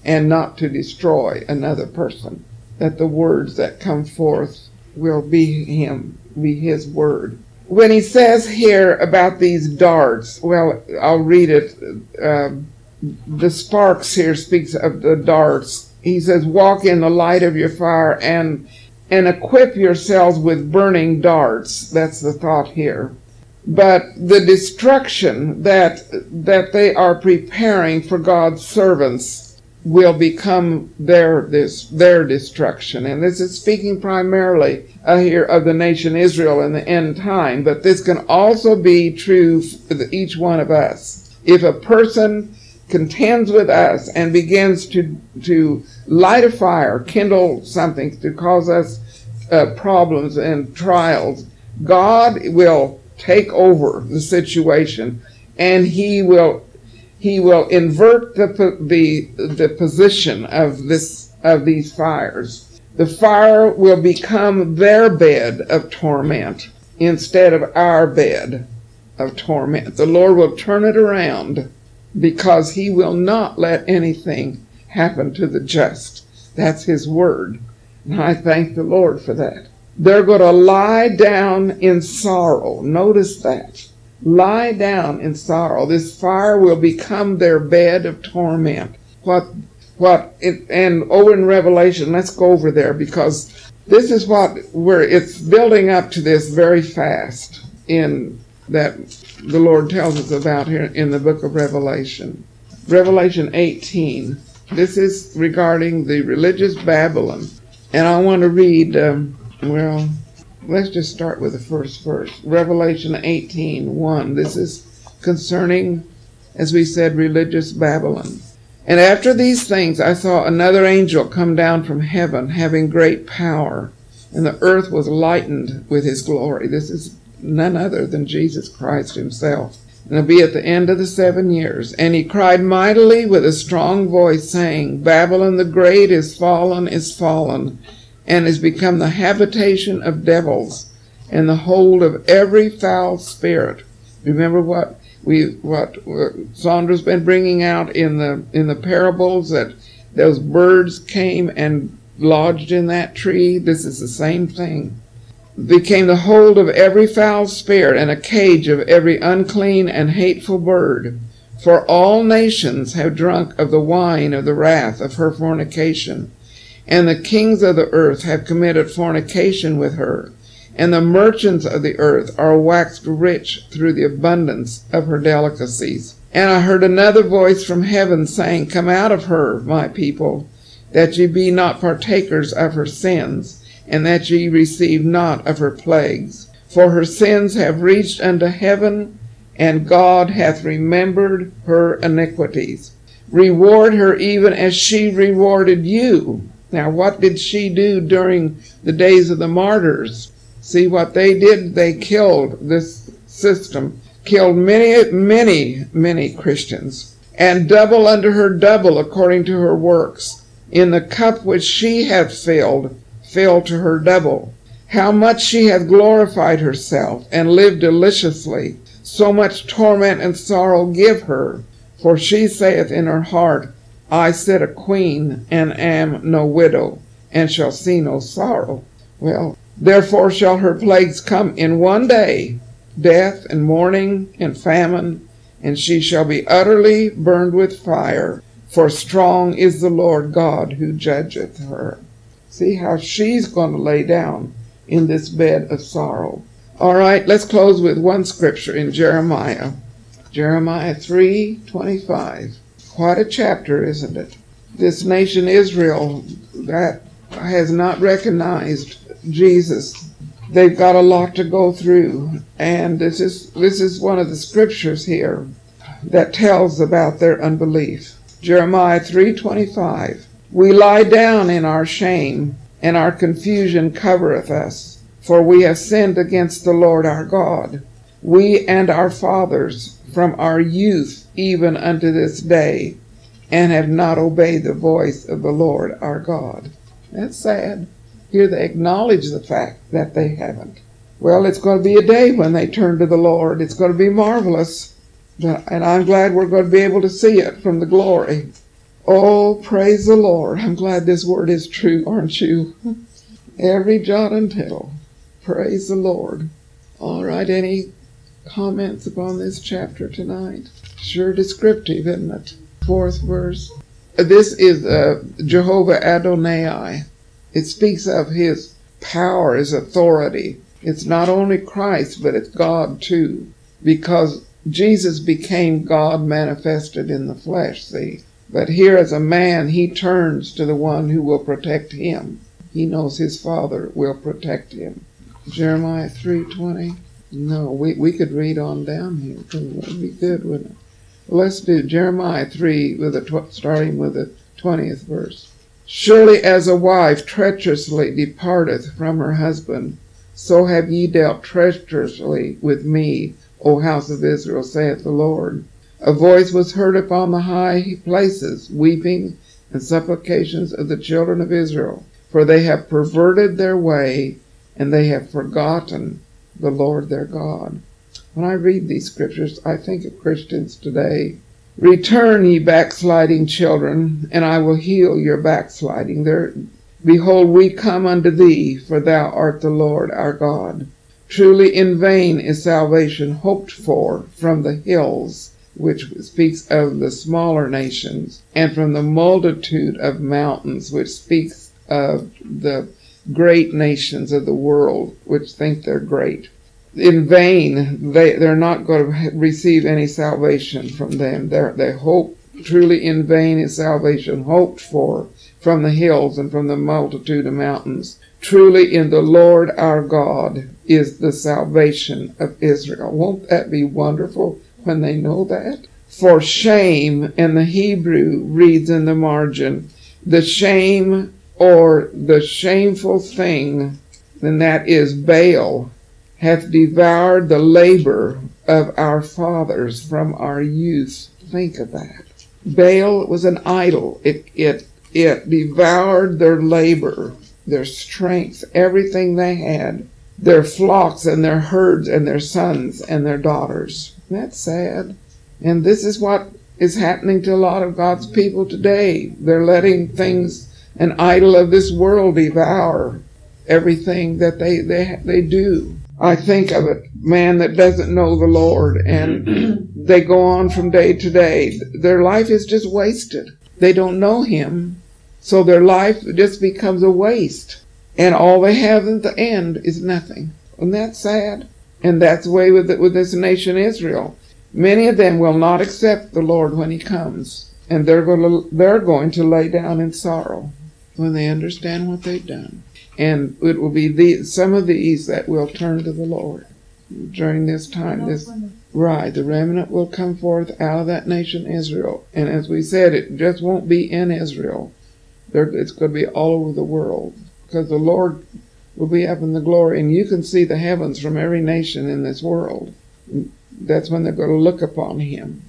and not to destroy another person. That the words that come forth will be him, be his word. When he says here about these darts, well, I'll read it. Um, the sparks here speaks of the darts. He says, walk in the light of your fire and and equip yourselves with burning darts. That's the thought here. But the destruction that that they are preparing for God's servants will become their this their destruction. And this is speaking primarily uh, here of the nation Israel in the end time, but this can also be true for each one of us. If a person contends with us and begins to to light a fire, kindle something to cause us uh, problems and trials, God will take over the situation, and he will he will invert the the the position of this of these fires. The fire will become their bed of torment instead of our bed of torment. The Lord will turn it around, because he will not let anything happen to the just. That's his word. And I thank the Lord for that. They're going to lie down in sorrow. Notice that. Lie down in sorrow. This fire will become their bed of torment. What, what, it, and over in Revelation, let's go over there, because this is what, where it's building up to this very fast in that the Lord tells us about here in the book of Revelation. Revelation eighteen. This is regarding the religious Babylon. And I want to read, um, well, let's just start with the first verse. Revelation eighteen, one. This is concerning, as we said, religious Babylon. And after these things I saw another angel come down from heaven, having great power, and the earth was lightened with his glory. This is none other than Jesus Christ himself. And it'll be at the end of the seven years. And he cried mightily with a strong voice, saying, Babylon the great is fallen, is fallen, and is become the habitation of devils, and the hold of every foul spirit. Remember what we what Sandra's been bringing out in the in the parables, that those birds came and lodged in that tree. This is the same thing. Became the hold of every foul spirit, and a cage of every unclean and hateful bird. For all nations have drunk of the wine of the wrath of her fornication, and the kings of the earth have committed fornication with her, and the merchants of the earth are waxed rich through the abundance of her delicacies. And I heard another voice from heaven saying, Come out of her, my people, that ye be not partakers of her sins, and that ye receive not of her plagues. For her sins have reached unto heaven, and God hath remembered her iniquities. Reward her even as she rewarded you. Now, what did she do during the days of the martyrs? See what they did? They killed this system, killed many, many, many Christians, and double unto her double according to her works. In the cup which she hath filled, fill to her double. How much she hath glorified herself, and lived deliciously, so much torment and sorrow give her. For she saith in her heart, I sit a queen, and am no widow, and shall see no sorrow. Well, therefore shall her plagues come in one day, death, and mourning, and famine, and she shall be utterly burned with fire, for strong is the Lord God who judgeth her. See how she's going to lay down in this bed of sorrow. All right, let's close with one scripture in Jeremiah. Jeremiah three twenty-five. What a chapter, isn't it? This nation Israel that has not recognized Jesus, they've got a lot to go through. And this is this is one of the scriptures here that tells about their unbelief. Jeremiah three twenty-five. We lie down in our shame, and our confusion covereth us. For we have sinned against the Lord our God, we and our fathers, from our youth even unto this day, and have not obeyed the voice of the Lord our God. That's sad. Here they acknowledge the fact that they haven't. Well, it's going to be a day when they turn to the Lord. It's going to be marvelous. And I'm glad we're going to be able to see it from the glory. Oh, praise the Lord. I'm glad this word is true, aren't you? Every jot and tittle. Praise the Lord. All right, any comments upon this chapter tonight? Sure descriptive, isn't it? Fourth verse. This is uh, Jehovah Adonai. It speaks of his power, his authority. It's not only Christ, but it's God too, because Jesus became God manifested in the flesh, see. But here as a man, he turns to the one who will protect him. He knows his Father will protect him. Jeremiah three twenty. No, we, we could read on down here. It would be good, wouldn't it? Let's do Jeremiah three, with the tw- starting with the twentieth verse. Surely as a wife treacherously departeth from her husband, so have ye dealt treacherously with me, O house of Israel, saith the Lord. A voice was heard upon the high places, weeping and supplications of the children of Israel, for they have perverted their way, and they have forgotten the Lord their God. When I read these scriptures, I think of Christians today. Return, ye backsliding children, and I will heal your backsliding. There, behold, we come unto thee, for thou art the Lord our God. Truly in vain is salvation hoped for from the hills, which speaks of the smaller nations, and from the multitude of mountains, which speaks of the great nations of the world, which think they're great. In vain, they, they're not going to receive any salvation from them. They're, they hope, truly in vain is salvation hoped for from the hills and from the multitude of mountains. Truly in the Lord our God is the salvation of Israel. Won't that be wonderful when they know that? For shame, and the Hebrew reads in the margin, the shame or the shameful thing, and that is Baal, hath devoured the labor of our fathers from our youth. Think of that. Baal was an idol. It, it, it devoured their labor, their strength, everything they had, their flocks and their herds and their sons and their daughters. That's sad. And this is what is happening to a lot of God's people today. They're letting things, an idol of this world, devour everything that they, they, they do. I think of a man that doesn't know the Lord, and they go on from day to day. Their life is just wasted. They don't know him, so their life just becomes a waste. And all they have at the end is nothing. Isn't that sad? And that's the way with, it, with this nation Israel. Many of them will not accept the Lord when he comes, and they're going to, they're going to lay down in sorrow when they understand what they've done. And it will be the, some of these that will turn to the Lord during this time. This right, the remnant will come forth out of that nation Israel. And as we said, it just won't be in Israel. There, it's going to be all over the world, because the Lord will be up in the glory, and you can see the heavens from every nation in this world. That's when they're going to look upon him.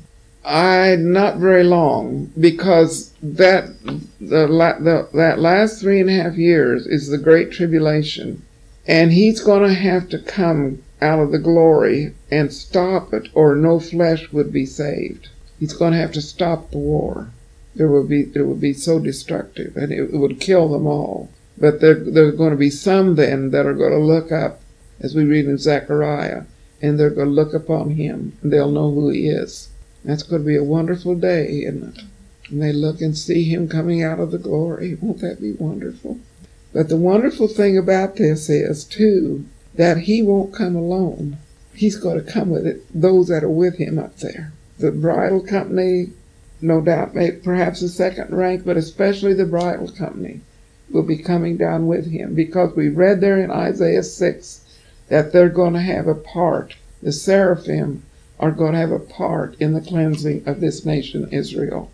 I not very long, because that the, the that last three and a half years is the Great Tribulation, and he's going to have to come out of the glory and stop it, or no flesh would be saved. He's going to have to stop the war. There will be it will be so destructive, and it, it would kill them all. But there there's going to be some then that are going to look up, as we read in Zechariah, and they're going to look upon him, and they'll know who he is. That's going to be a wonderful day, isn't it? And they look and see him coming out of the glory. Won't that be wonderful? But the wonderful thing about this is, too, that he won't come alone. He's going to come with it, those that are with him up there. The bridal company, no doubt, may, perhaps the second rank, but especially the bridal company will be coming down with him, because we read there in Isaiah six that they're going to have a part. The seraphim are going to have a part in the cleansing of this nation, Israel.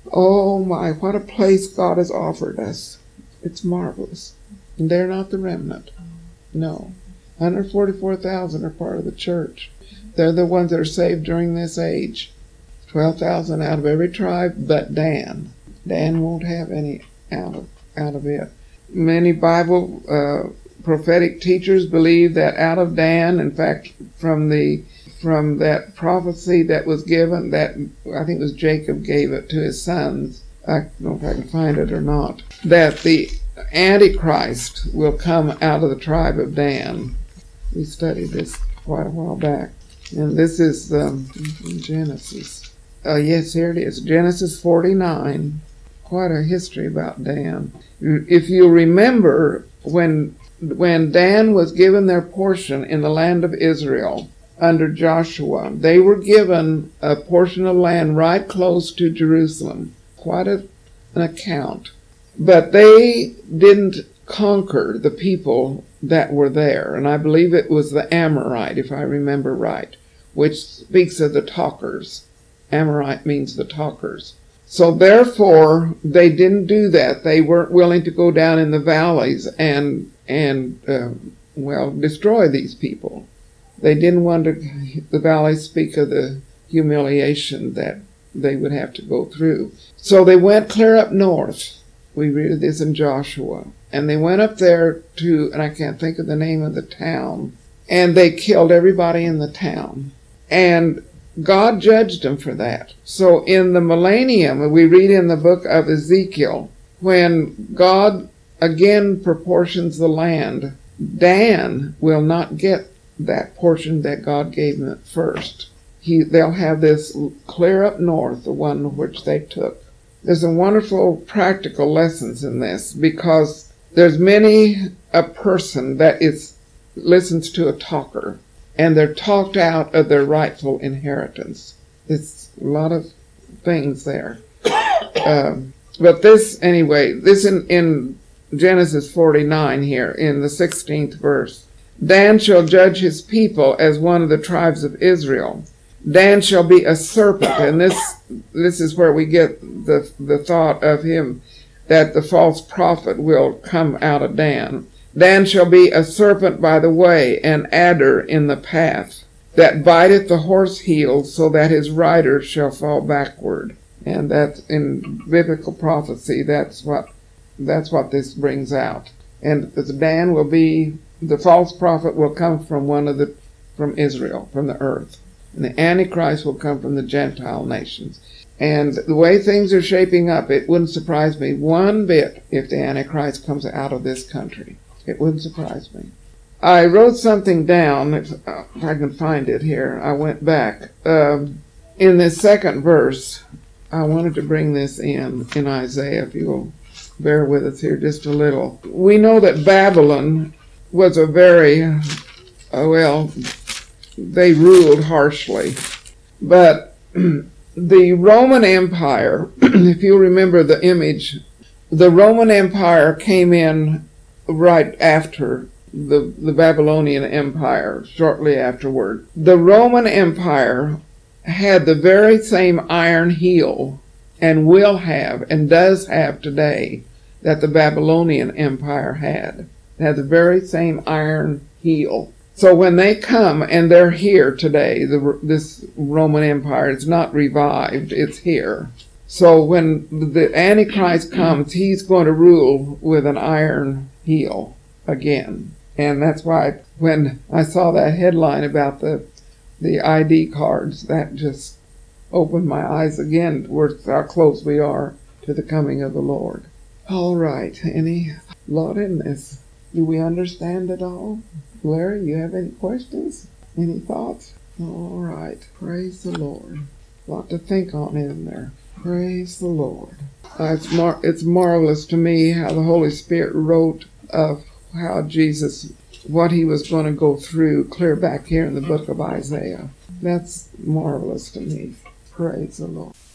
Oh my, what a place God has offered us. It's marvelous. And they're not the remnant. No. one hundred forty-four thousand are part of the church. They're the ones that are saved during this age. twelve thousand out of every tribe but Dan. Dan won't have any out of, out of it. Many Bible uh, prophetic teachers believe that out of Dan, in fact, from the from that prophecy that was given, that I think it was Jacob gave it to his sons, I don't know if I can find it or not, that the Antichrist will come out of the tribe of Dan. We studied this quite a while back. And this is um, Genesis. Uh, yes, here it is. Genesis forty-nine. Quite a history about Dan. If you remember, when when Dan was given their portion in the land of Israel under Joshua, they were given a portion of land right close to Jerusalem. Quite a, an account. But they didn't conquer the people that were there. And I believe it was the Amorite, if I remember right, which speaks of the talkers. Amorite means the talkers. So therefore, they didn't do that. They weren't willing to go down in the valleys and, and uh, well, destroy these people. They didn't want to, the valleys speak of the humiliation that they would have to go through. So they went clear up north. We read this in Joshua. And they went up there to, and I can't think of the name of the town, and they killed everybody in the town. And God judged them for that. So in the millennium, we read in the book of Ezekiel, when God again proportions the land, Dan will not get that portion that God gave them at first. He, they'll have this clear up north, the one which they took. There's some wonderful practical lessons in this, because there's many a person that is listens to a talker, and they're talked out of their rightful inheritance. It's a lot of things there. um, but this, anyway, this in, in Genesis forty-nine here, in the sixteenth verse. Dan shall judge his people as one of the tribes of Israel. Dan shall be a serpent, and this this is where we get the the thought of him, that the false prophet will come out of Dan. Dan shall be a serpent by the way, an adder in the path, that biteth the horse heels, so that his rider shall fall backward. And that's in biblical prophecy. That's what that's what this brings out. And Dan will be, the false prophet will come from one of the from Israel, from the earth. And the Antichrist will come from the Gentile nations. And the way things are shaping up, it wouldn't surprise me one bit if the Antichrist comes out of this country. It wouldn't surprise me. I wrote something down, if, uh, if I can find it here. I went back. Um, in this second verse, I wanted to bring this in, in Isaiah, if you'll bear with us here just a little. We know that Babylon was a very, uh, well, they ruled harshly. But the Roman Empire, if you remember the image, the Roman Empire came in right after the, the Babylonian Empire, shortly afterward. The Roman Empire had the very same iron heel, and will have, and does have today, that the Babylonian Empire had. It had the very same iron heel. So when they come, and they're here today, the, this Roman Empire is not revived, it's here. So when the Antichrist comes, he's going to rule with an iron heel again. And that's why when I saw that headline about the the I D cards, that just opened my eyes again towards how close we are to the coming of the Lord. All right, any lot in this? Do we understand it all? Larry, you have any questions? Any thoughts? All right. Praise the Lord. A lot to think on in there. Praise the Lord. Uh, it's, mar- it's marvelous to me how the Holy Spirit wrote of how Jesus, what he was going to go through, clear back here in the book of Isaiah. That's marvelous to me. Praise the Lord.